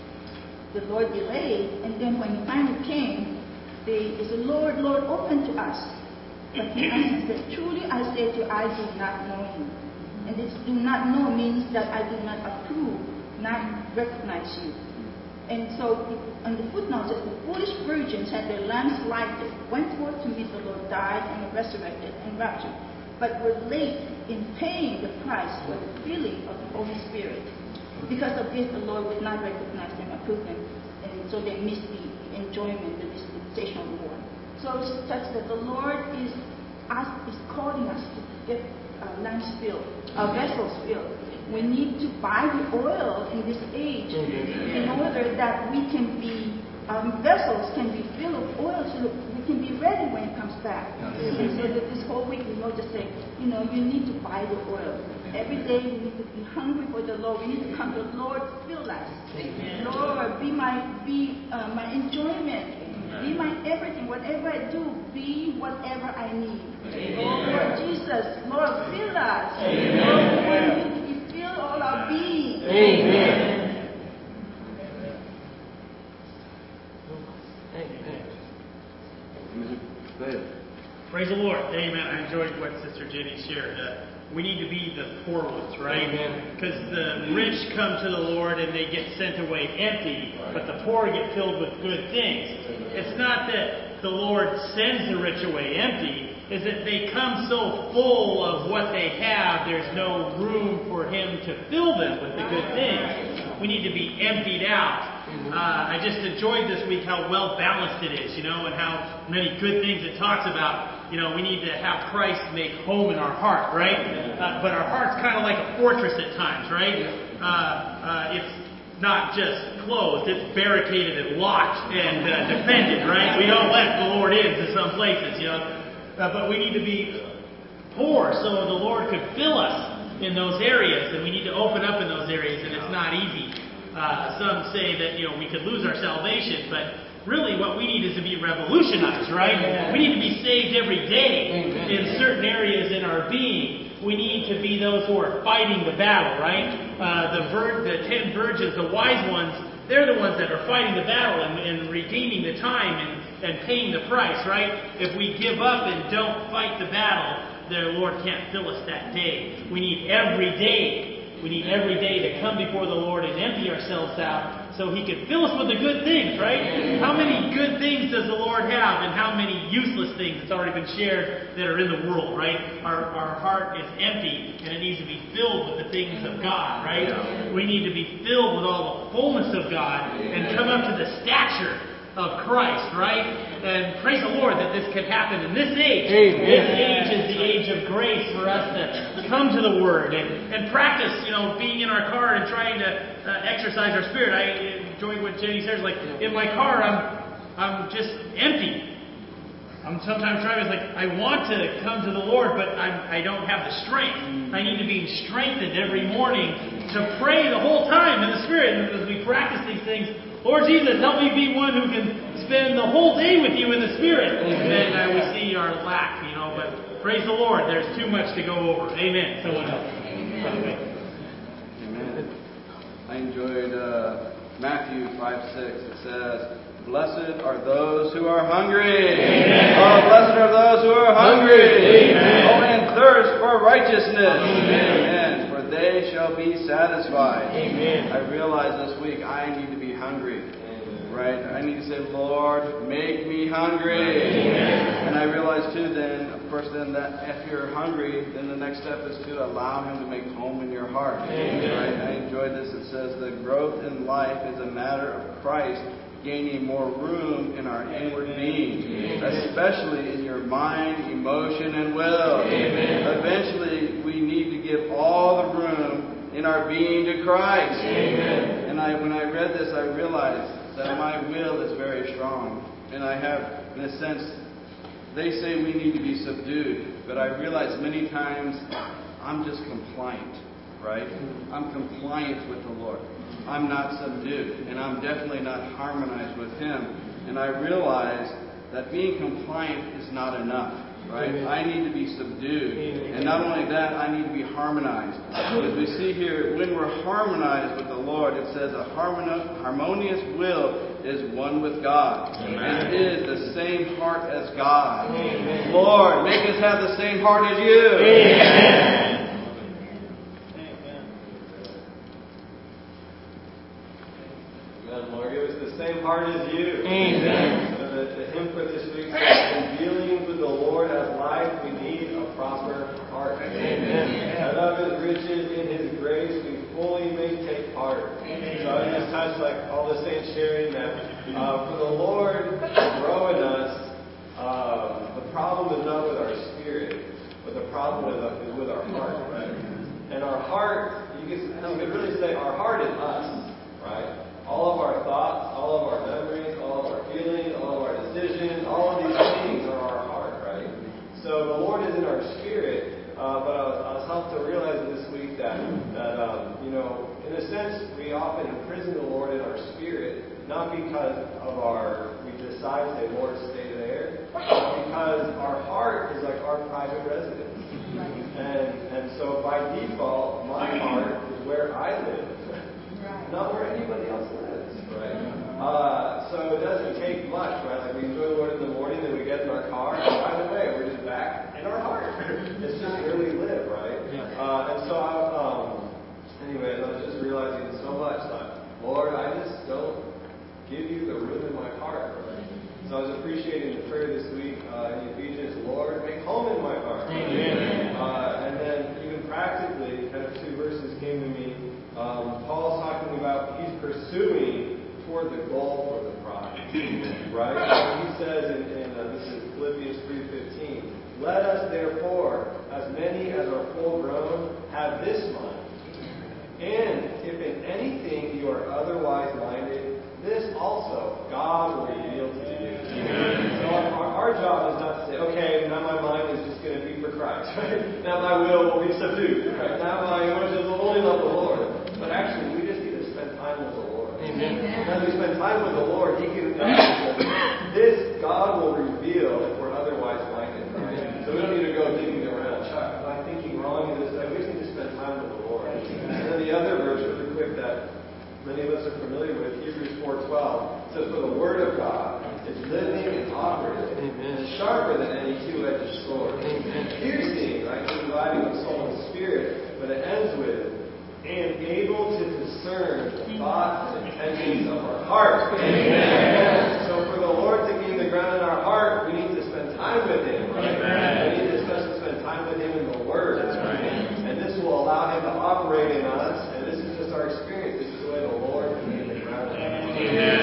the Lord delayed, and then when he finally came, they, they said, Lord, Lord, open to us. But he answered, truly I say to you, I do not know you. And this do not know means that I do not approve, not recognize you. And so on the footnote says, the foolish virgins had their lamps lighted, went forth to meet the Lord, died, and were resurrected and raptured, but were late in paying the price for the filling of the Holy Spirit. Because of this, the Lord would not recognize them, approve them, and so they missed the enjoyment, the dispensation of the Lord. So it's such that the Lord is us, is calling us to get our lamps filled, our vessels filled. We need to buy the oil in this age in order that we can be, our vessels can be filled with oil so that we can be ready when it comes back. And so that this whole week we know just say, you know, you need to buy the oil. Every day we need to be hungry for the Lord. We need to come to the Lord, fill us. Amen. Lord, be my be uh, my enjoyment. Amen. Be my everything. Whatever I do, be whatever I need. Amen. Oh Lord Jesus, Lord, fill us. Amen. Lord, we need to fill all our being. Amen. Amen. Praise the Lord. Amen. I enjoyed what Sister Jenny shared. Uh, we need to be the poor ones, right? Because the rich come to the Lord and they get sent away empty, but the poor get filled with good things. It's not that the Lord sends the rich away empty, it's that they come so full of what they have, there's no room for Him to fill them with the good things. We need to be emptied out. Uh, I just enjoyed this week how well balanced it is, you know, and how many good things it talks about. You know, we need to have Christ make home in our heart, right? Uh, but our heart's kind of like a fortress at times, right? Uh, uh, it's not just closed, it's barricaded and locked and uh, defended, right? We don't let the Lord in to some places, you know. Uh, but we need to be poor so the Lord could fill us in those areas, and we need to open up in those areas, and it's not easy. Uh, some say that, you know, we could lose our salvation, but really what we need is to be revolutionized, right? Amen. We need to be saved every day. Amen. In certain areas in our being. We need to be those who are fighting the battle, right? Uh, the, vir- the ten virgins, the wise ones, they're the ones that are fighting the battle and, and redeeming the time and, and paying the price, right? If we give up and don't fight the battle, the Lord can't fill us that day. We need every day. We need every day to come before the Lord and empty ourselves out so He can fill us with the good things, right? How many good things does the Lord have and how many useless things that's already been shared that are in the world, right? Our, our heart is empty and it needs to be filled with the things of God, right? We need to be filled with all the fullness of God and come up to the stature of Christ, right? And praise the Lord that this can happen in this age. Amen. This age is the age of grace for us to come to the Word and, and practice, you know, being in our car and trying to uh, exercise our spirit. I enjoyed what Jenny says, like, in my car, I'm I'm just empty. I'm sometimes driving, it's like, I want to come to the Lord, but I'm, I don't have the strength. I need to be strengthened every morning to pray the whole time in the Spirit. And as we practice these things, Lord Jesus, help me be one who can spend the whole day with you in the Spirit. Amen. And uh, we see our lack, you know, but praise the Lord, there's too much to go over. Amen. Someone else. Amen. Amen. I enjoyed uh, Matthew five six. It says, blessed are those who are hungry. Amen. Oh, blessed are those who are hungry. Amen. Oh, and thirst for righteousness. Amen. Amen. For they shall be satisfied. Amen. I realized this week I need to be hungry. right? I need to say, Lord, make me hungry. Amen. And I realize too then, of course, then that if you're hungry, then the next step is to allow Him to make home in your heart. Amen. Right? I enjoyed this. It says, the growth in life is a matter of Christ gaining more room in our inward being, especially in your mind, emotion, and will. Amen. Eventually, we need to give all the room in our being to Christ. Amen. And I, when I read this, I realized that my will is very strong. And I have, in a sense, they say we need to be subdued, but I realize many times I'm just compliant, right? I'm compliant with the Lord. I'm not subdued, and I'm definitely not harmonized with Him. And I realize that being compliant is not enough, right? Amen. I need to be subdued. Amen. And not only that, I need to be harmonized. As we see here, when we're harmonized with the Lord, it says a harmonious will is one with God. Amen. And is the same heart as God. Amen. Lord, make us have the same heart as You. Amen. Lord, give us the same heart as You. Amen. So the, the hymn for this week says, in dealings with the Lord as life, we need a proper heart. Amen. Out of His riches, in His grace, we fully may take part. Amen. So I just touched, like all the saints sharing, that uh, for the Lord to grow in us, uh, the problem is not with our spirit, but the problem is, is with our heart. Right? And our heart, you could, you could really say our heart is us, right? All of our thoughts, all of our memories, all of our feelings, all of our decisions, all of these things are our heart, right? So the Lord is in our spirit, uh, but I was, I was helped to realize this week that, that um, you know, in a sense, we often imprison the Lord in our spirit, not because of our, we decide to say, Lord, stay there, but because our heart is like our private residence. And, and so by default, my heart is where I live. Not where anybody else lives, right? Uh, so it doesn't take much, right? Like we enjoy the Lord in the morning, then we get in our car, and by the way, we're just back in our heart. It's just where we live, right? Uh, and so, I, um, anyways, I was just realizing so much that, Lord, I just don't give You the room in my heart, right? So I was appreciating the prayer this week uh, in Ephesians, Lord, make home in my heart. Amen. Uh, and then even practically, kind of two verses came to me. Um, Paul's talking about he's pursuing toward the goal for the prize, right? He says in, in uh, this is Philippians three fifteen. Let us therefore, as many as are full grown, have this mind. And if in anything you are otherwise minded, this also God will reveal to you. Amen. So our, our job is not to say, okay, now my mind is just going to be for Christ, right? Now my will will be subdued, right? Now my emotions will only love the Lord. But actually, we just need to spend time with the Lord. Amen. As we spend time with the Lord, He can, this God will reveal if we're otherwise minded. Right? So we don't need to go digging around. Chuck, am I thinking wrong in this? We just need to spend time with the Lord. And then the other verse, really quick, that many of us are familiar with, Hebrews four twelve, says, for the Word of God is living and operative, and sharper than any two-edged sword, piercing, right, dividing of soul and spirit, but it ends with, and able to discern the thoughts and intentions of our heart. Amen. So for the Lord to gain the ground in our heart, we need to spend time with Him, right? Amen. We need to especially spend time with Him in the Word. That's right. And this will allow Him to operate in us, and this is just our experience. This is the way the Lord can gain the ground in our heart.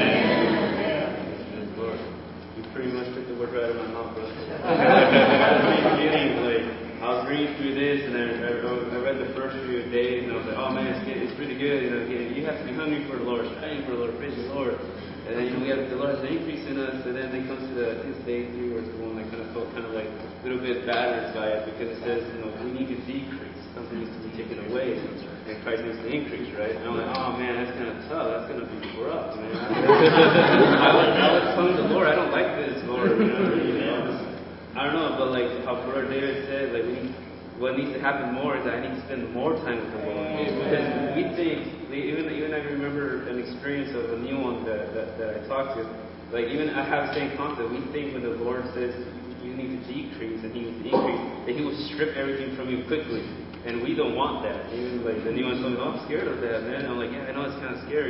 Amen. Lord, you pretty much took the word right out of my mouth, brother. At the beginning, like, I was reading through this, and I, I, I read the first few days, and I was like, oh man, it's, it's pretty good. You know, you have to be hungry for the Lord, striving for the Lord, praise the Lord. And then, you know, we have the Lord has an increase in us, and then it comes to the this day three, where it's the one that kind of felt kind of like a little bit battered by it, because it says, you know, we need to decrease. Something needs to be taken away, and Christ needs to increase, right? And I'm like, oh man, that's kind of tough. That's going to be rough, man. I was, I was telling the Lord, I don't like this, Lord. You know, you know, just, I don't know, but like how Brother David said, like we need, what needs to happen more is that I need to spend more time with the Lord. Because we think, even even I remember an experience of a new one that, that, that I talked to. Like even I have the same concept. We think when the Lord says you need to decrease and He needs to increase, that He will strip everything from you quickly. And we don't want that. Even like the new one told me, oh, I'm scared of that, man. I'm like, yeah, I know it's kind of scary.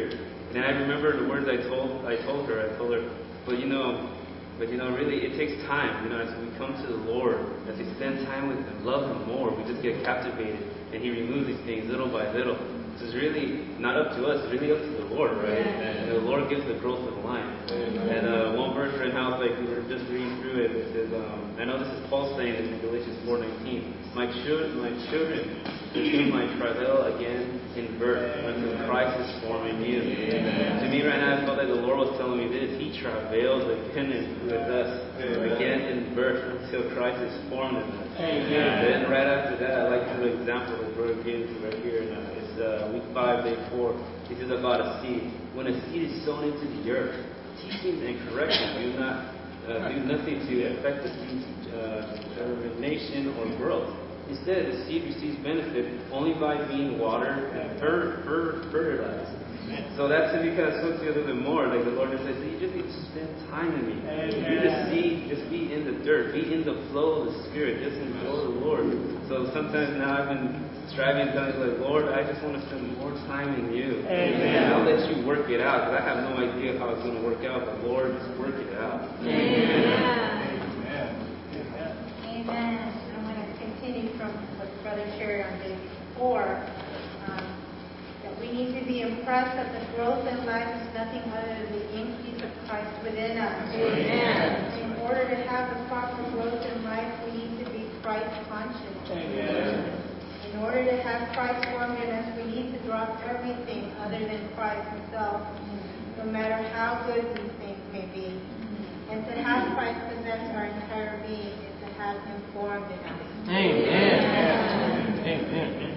And I remember the words I told I told her. I told her, but you know, but you know, really, it takes time. You know, as we come to the Lord, as we spend time with Him, love Him more, we just get captivated, and He removes these things little by little. So it's really not up to us. It's really up to the Lord, right? And the Lord gives the growth of life. And uh, one verse right now, like we were just reading through it, it says, um, I know this is Paul saying this in Galatians four nineteen. My children, my children, with whom I travail again in birth, until Christ is formed in you. To me right now, I felt like the Lord was telling me this. He travails again with us, again in birth, until Christ is formed in us. And then right after that, I like the example that Brother gives right here. And, uh, it's uh, week five, day four. This is about a seed. When a seed is sown into the earth, teaching and correction do not uh, do nothing to affect the seed's uh, germination or growth. Instead, the seed receives benefit only by being watered and fer- fer- fertilized. So that's to be kind of spoke to you a little bit more. Like the Lord just says, you just need to spend time in me. You just see, just be in the dirt, be in the flow of the Spirit, just enjoy the Lord. So sometimes now I've been striving times like, Lord, I just want to spend more time in you. And I'll let you work it out, because I have no idea how it's going to work out, but Lord, just work it out. Amen. Amen. Amen. I'm going to continue from what Brother shared on day four. Um, that we need to be impressed that the growth in life is nothing other than the increase of Christ within us. Amen. In order to have the proper growth in life, we need to be Christ conscious. Amen. In order to have Christ formed in us, we need to drop everything other than Christ Himself, no matter how good we think may be. And to have Christ possess our entire being is to have Him formed in us. Amen. Amen. Amen.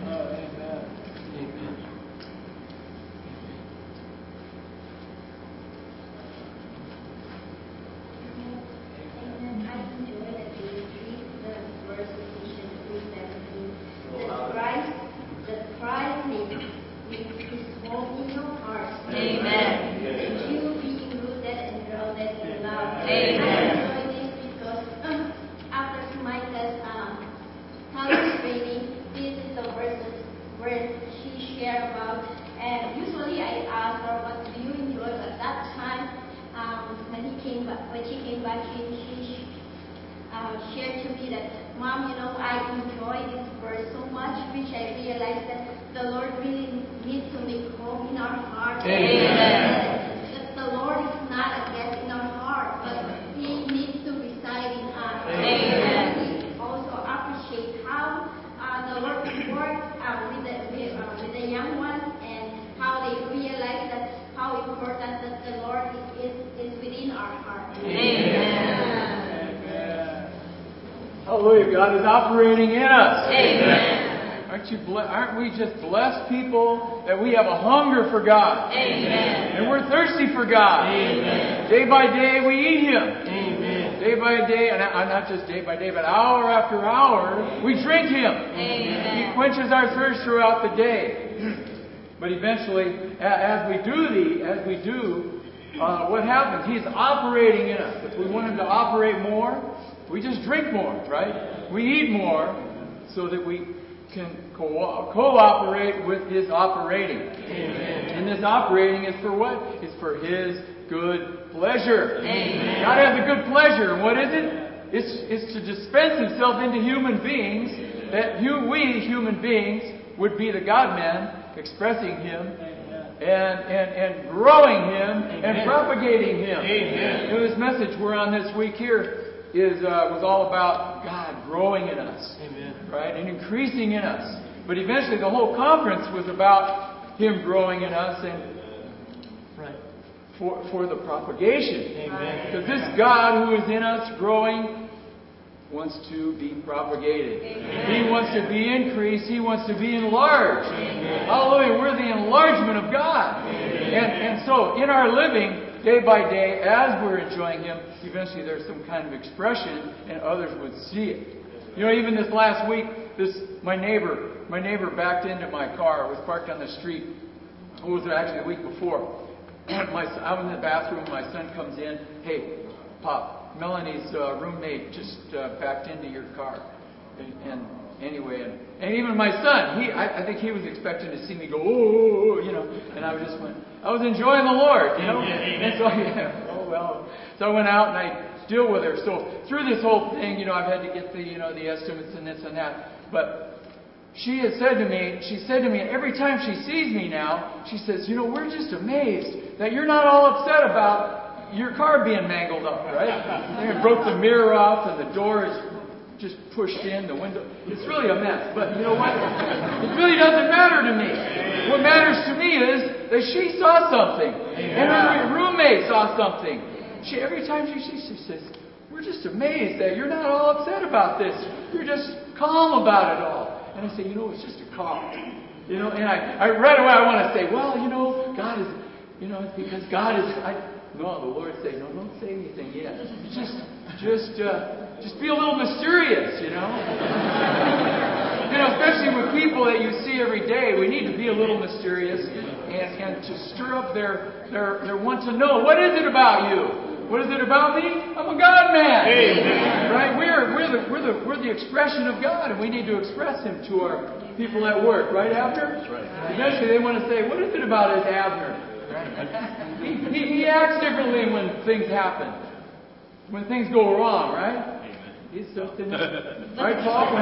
When she came back, she, she uh, shared to me that, Mom, you know, I enjoy this verse so much, which I realized that the Lord really needs to make home in our hearts. Amen. That the Lord is not a guest in our heart, but He needs to reside in us. Amen. And we also appreciate how uh, the Lord works uh, with, the, with, uh, with the young ones, and how they realize that how important that the Lord is, is, is within our heart. Amen. Amen. Hallelujah. God is operating in us. Amen. Aren't you ble- aren't we just blessed people that we have a hunger for God? Amen. And we're thirsty for God. Amen. Day by day we eat Him. Amen. Day by day, and not just day by day, but hour after hour, we drink Him. Amen. He quenches our thirst throughout the day. But eventually, as we do the, as we do, uh, what happens? He's operating in us. If we want Him to operate more, we just drink more, right? We eat more so that we can co- cooperate with His operating. Amen. And this operating is for what? It's for His good pleasure. Amen. God has a good pleasure. And what is it? It's, it's to dispense Himself into human beings, that you, we, human beings, would be the God-man, expressing Him and, and, and growing Him Amen. And propagating Him. Amen. And this message we're on this week here is uh, was all about God growing in us. Amen. Right? And increasing in us. But eventually the whole conference was about Him growing in us and right for, for the propagation. Amen. Because this God who is in us growing wants to be propagated. Amen. He wants to be increased. He wants to be enlarged. Amen. Hallelujah. We're the enlargement of God. And, and so in our living, day by day, as we're enjoying Him, eventually there's some kind of expression and others would see it. You know, even this last week, this my neighbor, my neighbor backed into my car. It was parked on the street. It was actually the week before. my, I'm in the bathroom. My son comes in. Hey, Pop, Melanie's uh, roommate just uh, backed into your car. And, and anyway, and, and even my son, he I, I think he was expecting to see me go, oh, you know, and I was just went, I was enjoying the Lord, you know, and so yeah, oh well. So I went out and I deal with her. So through this whole thing, you know, I've had to get the, you know, the estimates and this and that, but she has said to me, she said to me, every time she sees me now, she says, you know, we're just amazed that you're not all upset about your car being mangled up, right? They broke the mirror off and the door is just pushed in, the window. It's really a mess. But you know what? It really doesn't matter to me. What matters to me is that she saw something. And her roommate saw something. She, every time she sees, she says, we're just amazed that you're not all upset about this. You're just calm about it all. And I say, you know, it's just a call. You know, and I, I right away I want to say, well, you know, God is, you know, it's because God is. I, no, the Lord says, no, don't say anything yet. Just, just, uh, just be a little mysterious, you know. You know, especially with people that you see every day, we need to be a little mysterious and, and to stir up their, their, their want to know. What is it about you? What is it about me? I'm a God man. Amen. Right? We're we're the we're the we're the expression of God, and we need to express Him to our people at work. Right, Abner? That's right. Eventually, they want to say, "What is it about us, Abner?" Right? he, he he acts differently when things happen, when things go wrong. Right? He's just in it. Right, Paul?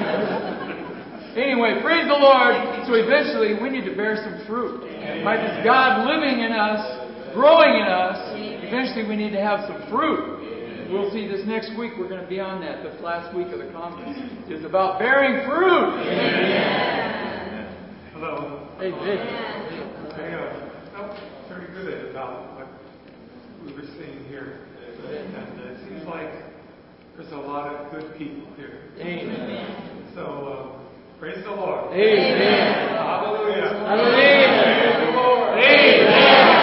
Anyway, praise the Lord. So eventually, we need to bear some fruit. Right? This God living in us, growing in us. Eventually, we need to have some fruit. We'll see this next week. We're going to be on that. This last week of the conference is about bearing fruit. Amen. Hello. Hey, Vic. I uh, felt very good about what we were seeing here. And uh, it seems like there's a lot of good people here. Amen. So, uh, praise the Lord. Amen. Hallelujah. Hallelujah. Praise the Lord. Amen.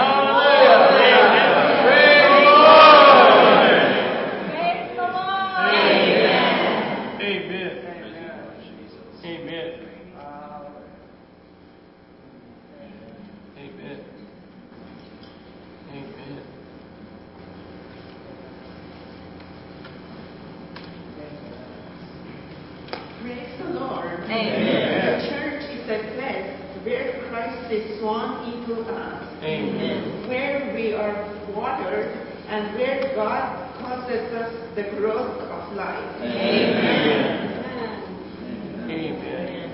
Swan into us. Amen. Where we are watered and where God causes us the growth of life. Amen. Amen.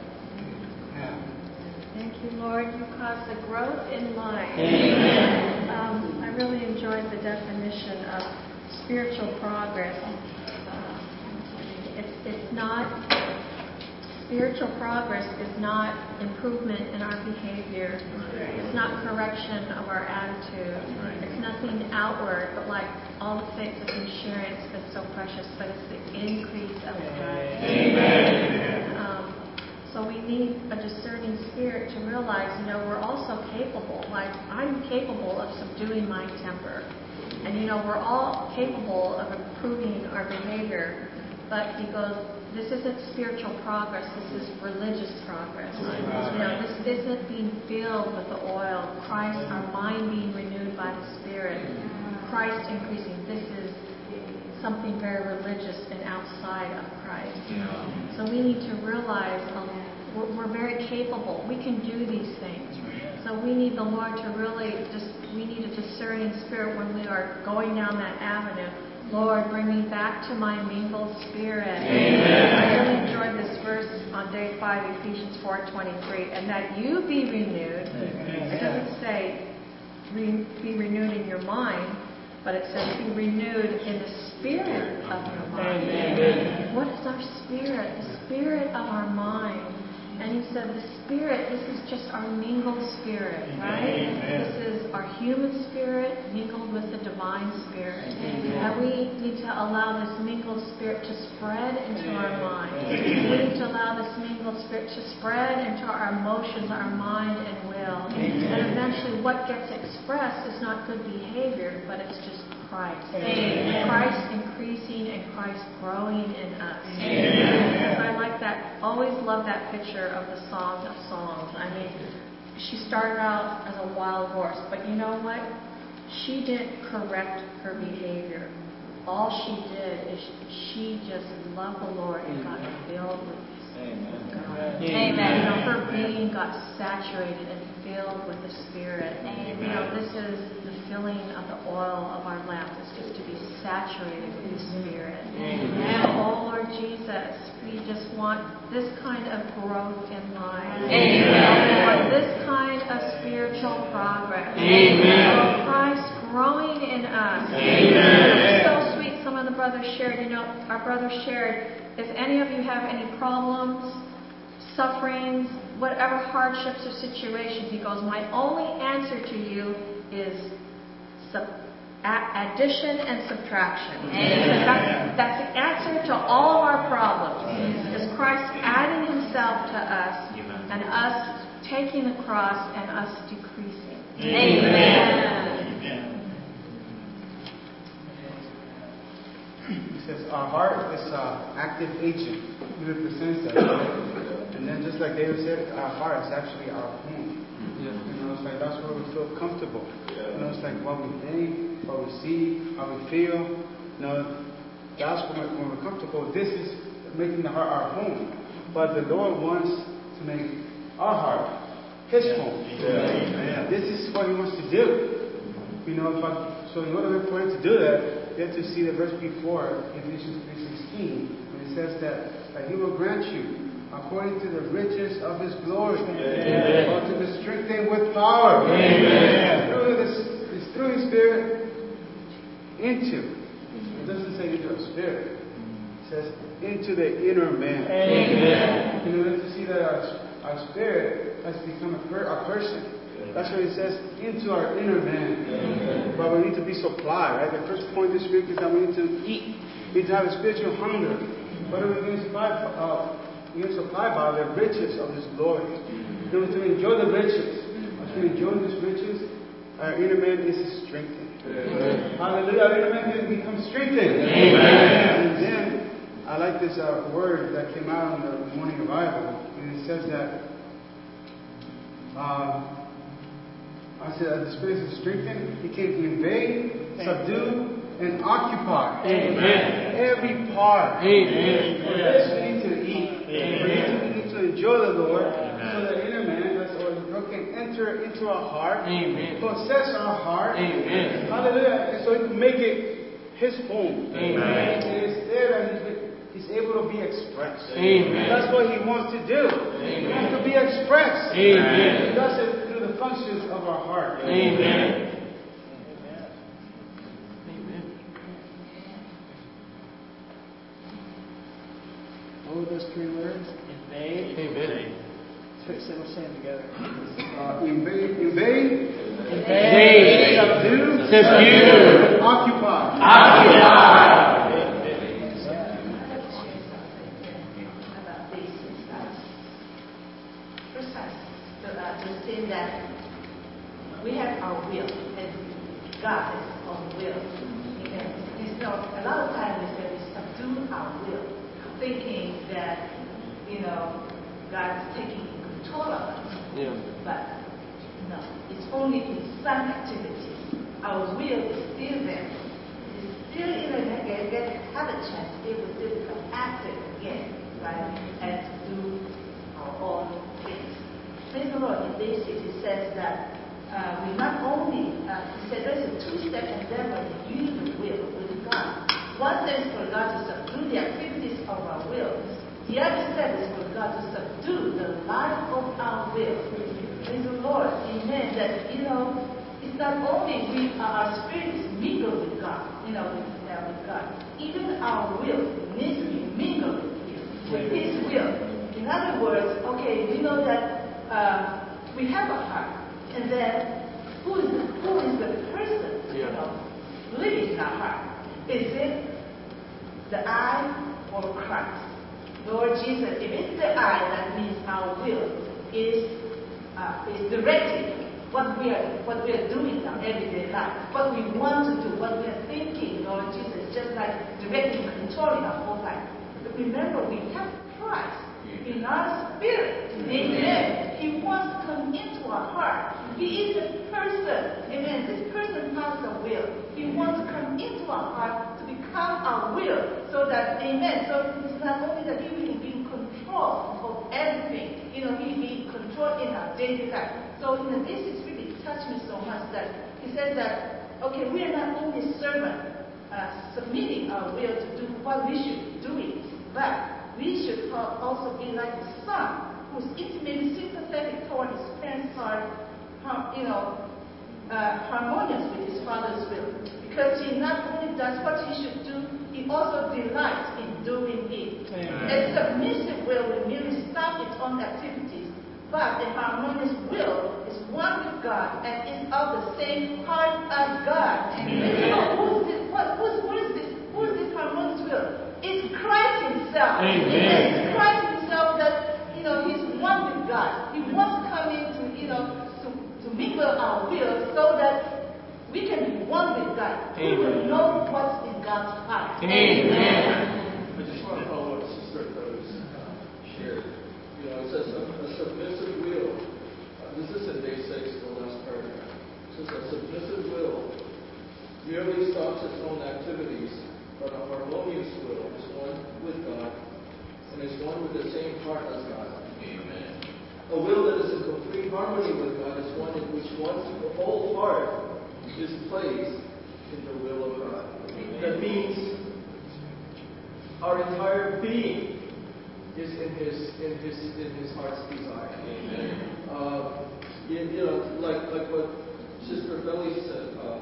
Thank you, Lord. You cause the growth in life. Amen. Um, I really enjoyed the definition of spiritual progress. Uh, it's, it's not. Spiritual progress is not improvement in our behavior. It's not correction of our attitude. It's nothing outward, but like all the saints have been sharing, it's been so precious, but it's the increase of Christ. Amen. Um, so we need a discerning spirit to realize, you know, we're also capable. Like, I'm capable of subduing my temper. And, you know, we're all capable of improving our behavior. But he goes, this isn't spiritual progress, this is religious progress. Right. You know, this isn't being filled with the oil, Christ, our mind being renewed by the Spirit, Christ increasing. This is something very religious and outside of Christ. Yeah. So we need to realize um, we're, we're very capable. We can do these things. So we need the Lord to really just, we need a discerning spirit when we are going down that avenue. Lord, bring me back to my mingled spirit. Amen. I really enjoyed this verse on day five, Ephesians four twenty-three. And that you be renewed. Amen. It doesn't say re- be renewed in your mind, but it says be renewed in the spirit of your mind. Amen. What is our spirit? The spirit of our mind. And he said the spirit, this is just our mingled spirit, right? Amen. This is our human spirit mingled with the divine spirit. Amen. And we need to allow this mingled spirit to spread into Amen. Our mind. Amen. We need to allow this mingled spirit to spread into our emotions, our mind and will. Amen. And eventually what gets expressed is not good behavior, but it's just Christ. Amen. Christ increasing and Christ growing in us. Amen. So I like that, always love that picture of the Song of Songs. I mean, she started out as a wild horse, but you know what? She didn't correct her behavior. all she did is she just loved the Lord and got filled with God. Amen. Amen. You know, her being got saturated and filled with the Spirit. Amen. You know, this is the filling of the oil of our lamps. It's just to be saturated with the Spirit. Amen. Oh, Lord Jesus, we just want this kind of growth in life. Amen. We want this kind of spiritual progress. Amen. Christ growing in us. Amen. It was so sweet. Some of the brothers shared, you know, our brothers shared, if any of you have any problems, sufferings, whatever hardships or situations, he goes, my only answer to you is sub- addition and subtraction. Because that's, that's the answer to all of our problems. Is Christ adding himself to us and us taking the cross and us decreasing. Amen. He says our heart is an active agent. He represents that. Right? And then just like David said, our heart is actually our home. Yeah. You know, it's like that's where we feel comfortable. Yeah. You know, it's like what we think, what we see, how we feel. You know, that's when we're, when we're comfortable. This is making the heart our home. But the Lord wants to make our heart His yeah. home. Yeah. This is what He wants to do. You know, if I, so in order for Him to do that, you have to see the verse before, Ephesians three sixteen, when it says that, that He will grant you according to the riches of His glory, Amen. Or to be strengthened with power. Amen. Through this, it's through His Spirit into. It doesn't say into a spirit. It says into the inner man. Amen. You know, we have to see that our, our spirit has become a, per, a person. That's what it says, into our inner man. Amen. But we need to be supplied, right? The first point this week is that we need to eat. We need to have a spiritual hunger. What are we going to supply? Uh, we're going to supply by the riches of His glory. You know, to enjoy the riches. As we enjoy these riches, our inner man is strengthened. Amen. Hallelujah. Our inner man becomes strengthened. Amen. And then, I like this uh, word that came out in the morning revival. And it says that uh, I said, as the Spirit is strengthened, He can invade, subdue, and occupy. Amen. Every part. Amen. For this, we need to eat. For this, we need to enjoy the Lord. Amen. So the inner man, that's all the Lord can enter into our heart. Amen. Possess our heart. Amen. Hallelujah. And so He can make it His home. Amen. And it's there that He's, He's able to be expressed. Amen. That's what He wants to do. Amen. He wants to be expressed. Amen. He does it through the functions of our heart. Amen. What were those three words? Invade. Invade. Let's say them together. Uh, invade. Invade. Invade. Subdue. Subdue. Occupy. Occupy. Understand that we have our will and God has His own will. Amen. And so a lot of times we say we subdue our will, thinking that, you know, God's taking control of us. Yeah. But no, it's only in some activities. Our will is still there. It's still in a get have a chance, it will still become active again, right? And to do our own things. Praise the Lord. In day six, it says that uh, we not only, uh, it says there's a two-step endeavor to use the will with God. One step is for God to subdue the activities of our will. The other step is for God to subdue the life of our will. Praise the Lord. Amen. That, you know, it's not only we, uh, our spirit is mingled with God, you know, with, uh, with God. Even our will needs to be mingled with Him, with His will. In other words, okay, we know that Uh, we have a heart, and then who is the, who is the person, yeah. you know, living in our heart? Is it the I or Christ? Lord Jesus, if it's the I, that means our will is uh, is directing what we are what we are doing in our everyday life, what we want to do, what we are thinking. Lord Jesus, just like directing and controlling our whole life. But remember, we have Christ in our spirit. Amen. He wants to come into our heart. He is a person. Amen. This person has a will. He wants to come into our heart to become amen. So it's not only that He will be in control of everything. You know, He will be in control in our daily life. So you know, this is really touched me so much that He said that, okay, we are not only servants uh, submitting our will to do what we should do it, but we should also be like the son who's intimately sympathetic toward his parents' heart, you know, uh, harmonious with his father's will. Because he not only does what he should do, he also delights in doing it. Amen. A submissive will will merely stop its own activities, but a harmonious will is one with God and is of the same heart as God. Amen. You know, who's this, what, who's, who is this, who is this harmonious will? It's Christ Himself. Amen. It's Christ Himself that, you know, He's one with God. He wants to come in to, you know, to, to mingle our will so that we can be one with God. Amen. We will know what's in God's heart. Amen. Amen. I just want to follow what Sister Rose shared. You know, it says a, a submissive will. Uh, this is in day six, the last paragraph. It says a submissive will merely stops its own activities, but a harmonious will is one with God and is one with the same heart as God. Amen. A will that is in complete harmony with God is one in which one's whole heart is placed in the will of God. Amen. That means our entire being is in His in His in His heart's desire. Amen. Uh, you, you know, like like what Sister Belly said. Uh,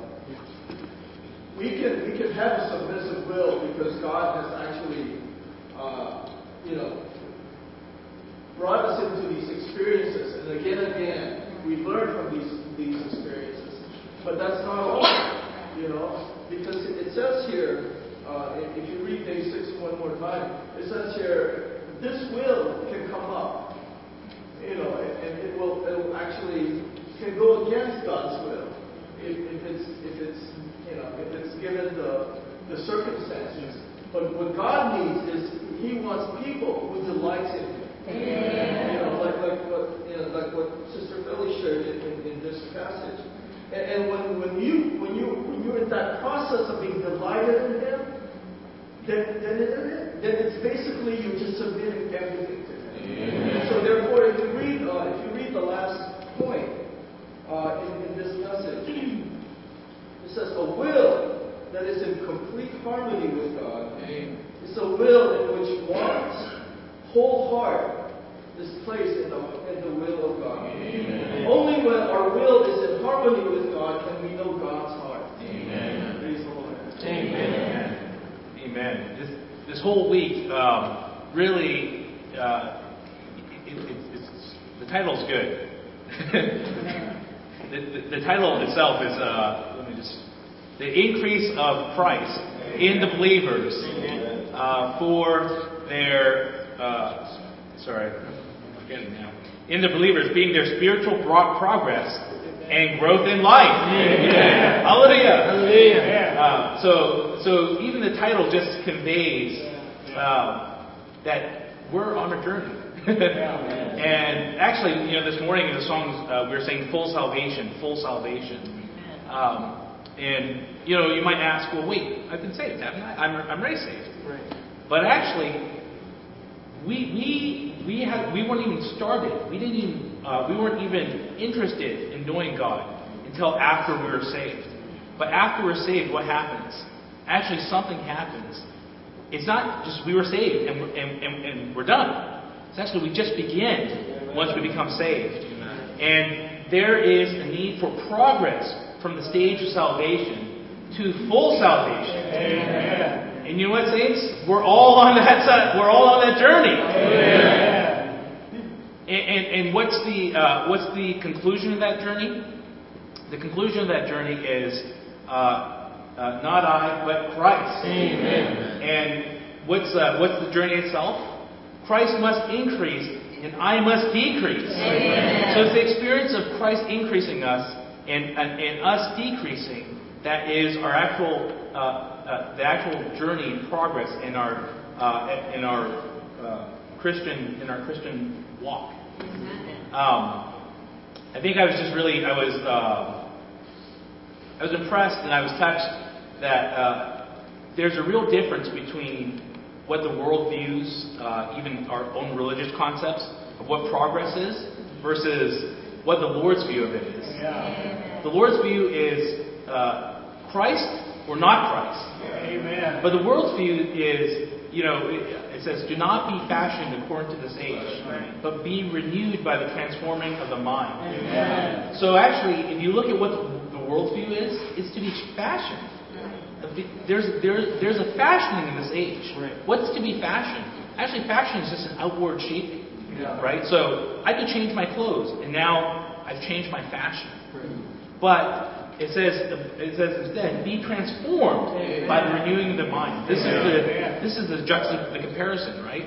We can we can have a submissive will because God has actually, uh, you know, brought us into these experiences, and again and again we learn from these these experiences. But that's not all, you know, because it, it says here, uh, if, if you read day six one more time, it says here this will can come up, you know, and, and it will it will actually can go against God's will if, if it's if it's You know, if it's given the, the circumstances. But what God needs is He wants people who delight in Him. Amen. You know, like like what you know, like what Sister Philly shared in, in, in this passage. And, and when, when you when you when you're in that process of being delighted in Him, then then, it, then it's basically you're just submitting everything to Him. Amen. So therefore, if you read uh, if you read the last point uh, in, in this message. It says a will that is in complete harmony with God. Amen. It's a will in which one's whole heart is placed in the, in the will of God. Amen. Only when our will is in harmony with God can we know God's heart. Amen. Praise the Lord. Amen. Amen. This, this whole week, um, really, uh, it, it, it's, it's, the title's good. the, the, the title itself is... Uh, Just the increase of Christ in the believers uh, for their uh, sorry, I'm forgetting now. In the believers being their spiritual progress and growth in life. Amen. Hallelujah. Hallelujah. Uh, so, so even the title just conveys uh, that we're on a journey. And actually, you know, this morning in the songs uh, we were saying full salvation, full salvation. Um, And, you know, you might ask, well, wait, I've been saved, haven't I? I'm, I'm already saved. Right. But actually, we we we had we weren't even started. We didn't even uh, we weren't even interested in knowing God until after we were saved. But after we're saved, what happens? Actually, something happens. It's not just we were saved and and, and, and we're done. It's actually we just begin once we become saved. And there is a need for progress from the stage of salvation to full salvation. Amen. And you know what, saints? We're all on that side. We're all on that journey. Amen. And, and, and what's the uh, what's the conclusion of that journey? The conclusion of that journey is uh, uh, not I, but Christ. Amen. And what's uh, what's the journey itself? Christ must increase, and I must decrease. Amen. So it's the experience of Christ increasing us. And, and, and us decreasing, that is our actual, uh, uh, the actual journey and progress in our, uh, in our uh, Christian, in our Christian walk. Um, I think I was just really, I was, uh, I was impressed and I was touched that uh, there's a real difference between what the world views, uh, even our own religious concepts of what progress is versus what the Lord's view of it is. Yeah. The Lord's view is uh, Christ or not Christ. Amen. But the world's view is, you know, it, it says, do not be fashioned according to this age, but be renewed by the transforming of the mind. Amen. So actually, if you look at what the, the world's view is, it's to be fashioned. There's, there's, there's a fashioning in this age. What's to be fashioned? Actually, fashion is just an outward shaping. Yeah. Right? So I could change my clothes, and now I've changed my fashion. Right. But it says, it says instead, be transformed Amen. By the renewing of the mind. This Amen. Is the this is the juxta, the comparison, right?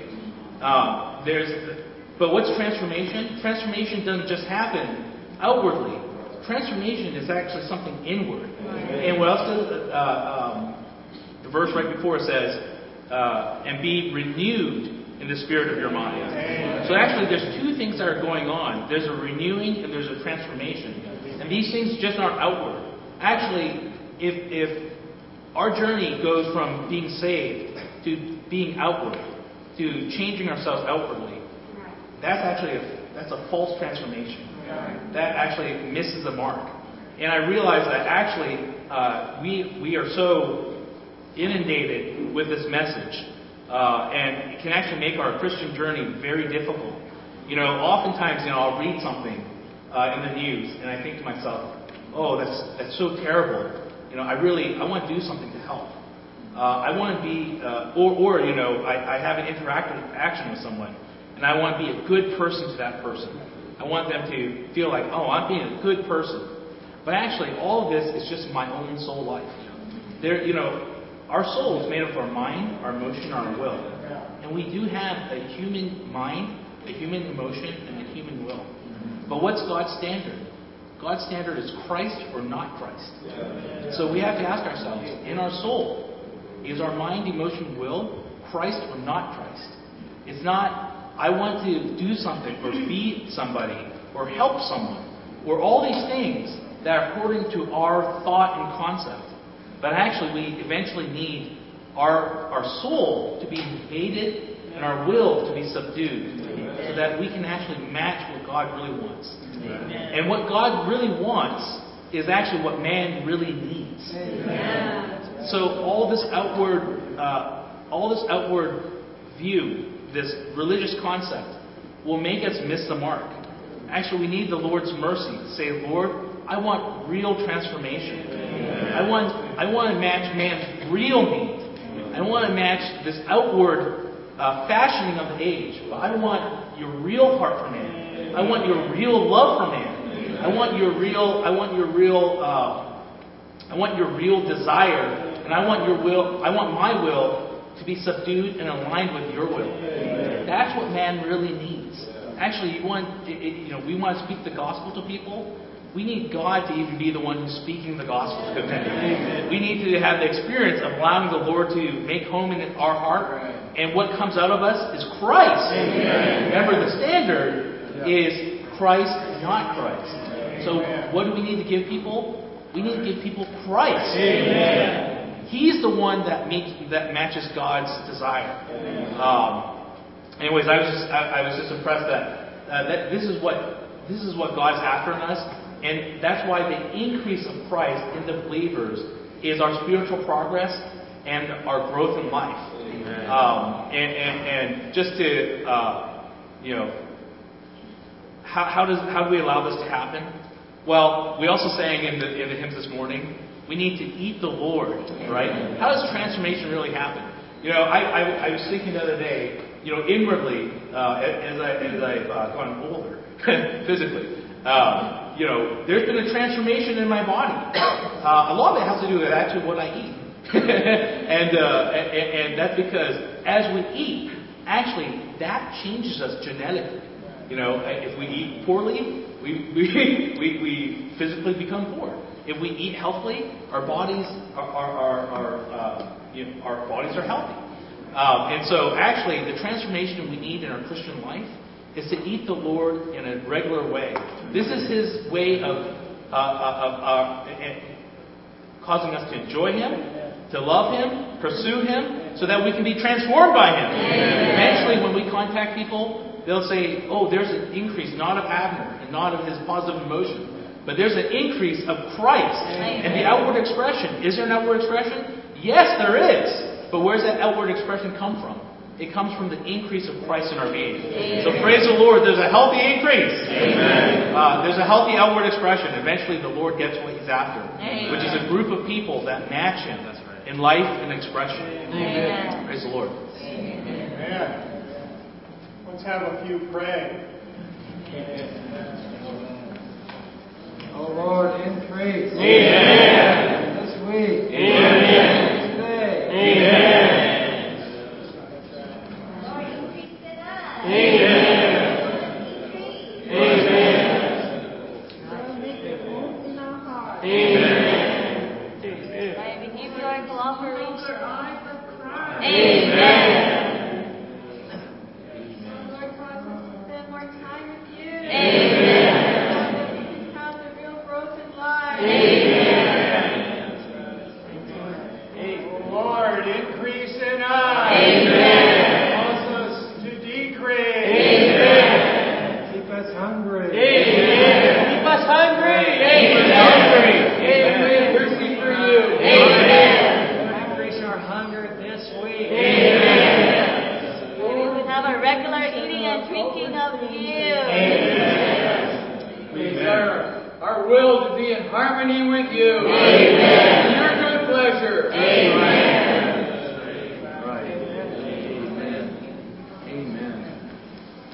Um, there's, but what's transformation? Transformation doesn't just happen outwardly. Transformation is actually something inward. Amen. And what else does it? Uh, um, the verse right before says, uh, and be renewed in the spirit of your mind. Amen. So actually, there's two things that are going on. There's a renewing and there's a transformation. And these things just aren't outward. Actually, if if our journey goes from being saved to being outward, to changing ourselves outwardly, that's actually a, that's a false transformation. That actually misses the mark. And I realize that actually uh, we we are so inundated with this message, uh, and it can actually make our Christian journey very difficult. You know, oftentimes, you know, I'll read something uh, in the news, and I think to myself, "Oh, that's that's so terrible." You know, I really I want to do something to help. Uh, I want to be, uh, or or you know, I, I have an interactive action with someone, and I want to be a good person to that person. I want them to feel like, oh, I'm being a good person. But actually, all of this is just my own soul life. There, you know, our soul is made up of our mind, our emotion, our will. And we do have a human mind, a human emotion, and a human will. But what's God's standard? God's standard is Christ or not Christ. So we have to ask ourselves, in our soul, is our mind, emotion, will Christ or not Christ? It's not, I want to do something or be somebody or help someone or all these things that are according to our thought and concept. But actually, we eventually need our, our soul to be invaded and our will to be subdued so that we can actually match what God really wants. Amen. And what God really wants is actually what man really needs. Amen. So all this outward, uh, all this outward view, this religious concept, will make us miss the mark. Actually, we need the Lord's mercy to say, Lord, I want real transformation. Amen. I want I want to match man's real need. I want to match this outward uh, fashioning of the age. But I want your real heart for man. I want your real love for man. I want your real I want your real uh, I want your real desire, and I want your will. I want my will to be subdued and aligned with your will. Amen. That's what man really needs. Actually, you want, it, it, you know, we want to speak the gospel to people. We need God to even be the one who's speaking the gospel to them. We need to have the experience of allowing the Lord to make home in our heart, and what comes out of us is Christ. Amen. Remember, the standard is Christ, not Christ. So, what do we need to give people? We need to give people Christ. Amen. He's the one that makes that matches God's desire. Um, anyways, I was just I, I was just impressed that uh, that this is what this is what God's after in us, and that's why the increase of Christ in the believers is our spiritual progress and our growth in life. Um, and, and and just to uh, you know, how how does how do we allow this to happen? Well, we also sang in the in the hymns this morning. We need to eat the Lord, right? How does transformation really happen? You know, I, I, I was thinking the other day, you know, inwardly, uh, as, I, as I've uh, gone older, physically, um, you know, there's been a transformation in my body. Uh, a lot of it has to do with actually what I eat. and, uh, and, and that's because as we eat, actually, that changes us genetically. You know, if we eat poorly, we, we, we, we physically become poor. If we eat healthily, our bodies are, are, are, are uh, you know, our bodies are healthy. Um, and so, actually, the transformation we need in our Christian life is to eat the Lord in a regular way. This is His way of, uh, of uh, uh, causing us to enjoy Him, to love Him, pursue Him, so that we can be transformed by Him. Amen. Eventually, when we contact people, they'll say, oh, there's an increase, not of Abner, and not of his positive emotion, but there's an increase of Christ. Amen. And the outward expression, is there an outward expression? Yes, there is. But where's that outward expression come from? It comes from the increase of Christ in our being. Amen. So praise the Lord, there's a healthy increase. Amen. Uh, there's a healthy outward expression. Eventually the Lord gets what He's after, Amen. Which is a group of people that match Him in life and expression. Amen. Praise the Lord. Amen. Amen. Let's have a few pray. Oh Lord, increase. Amen. This week. Amen. Today. Amen. Amen. Amen. Lord, make it move in our hearts. Amen. May we give you our cooperation. Amen. Lord, cause us to spend more time with you. Amen. So that we can have the real growth in life. Amen. Lord, increase in us. Amen. Cause us to decrease. Amen. Keep us hungry. Amen. Keep us hungry. Keep us hungry. Amen. Thirsty for you. Amen. Increase our hunger this week. Amen. May we would have a regular eating and drinking of you. Amen. We desire our will to be in harmony with you. Amen. In your good pleasure. Amen.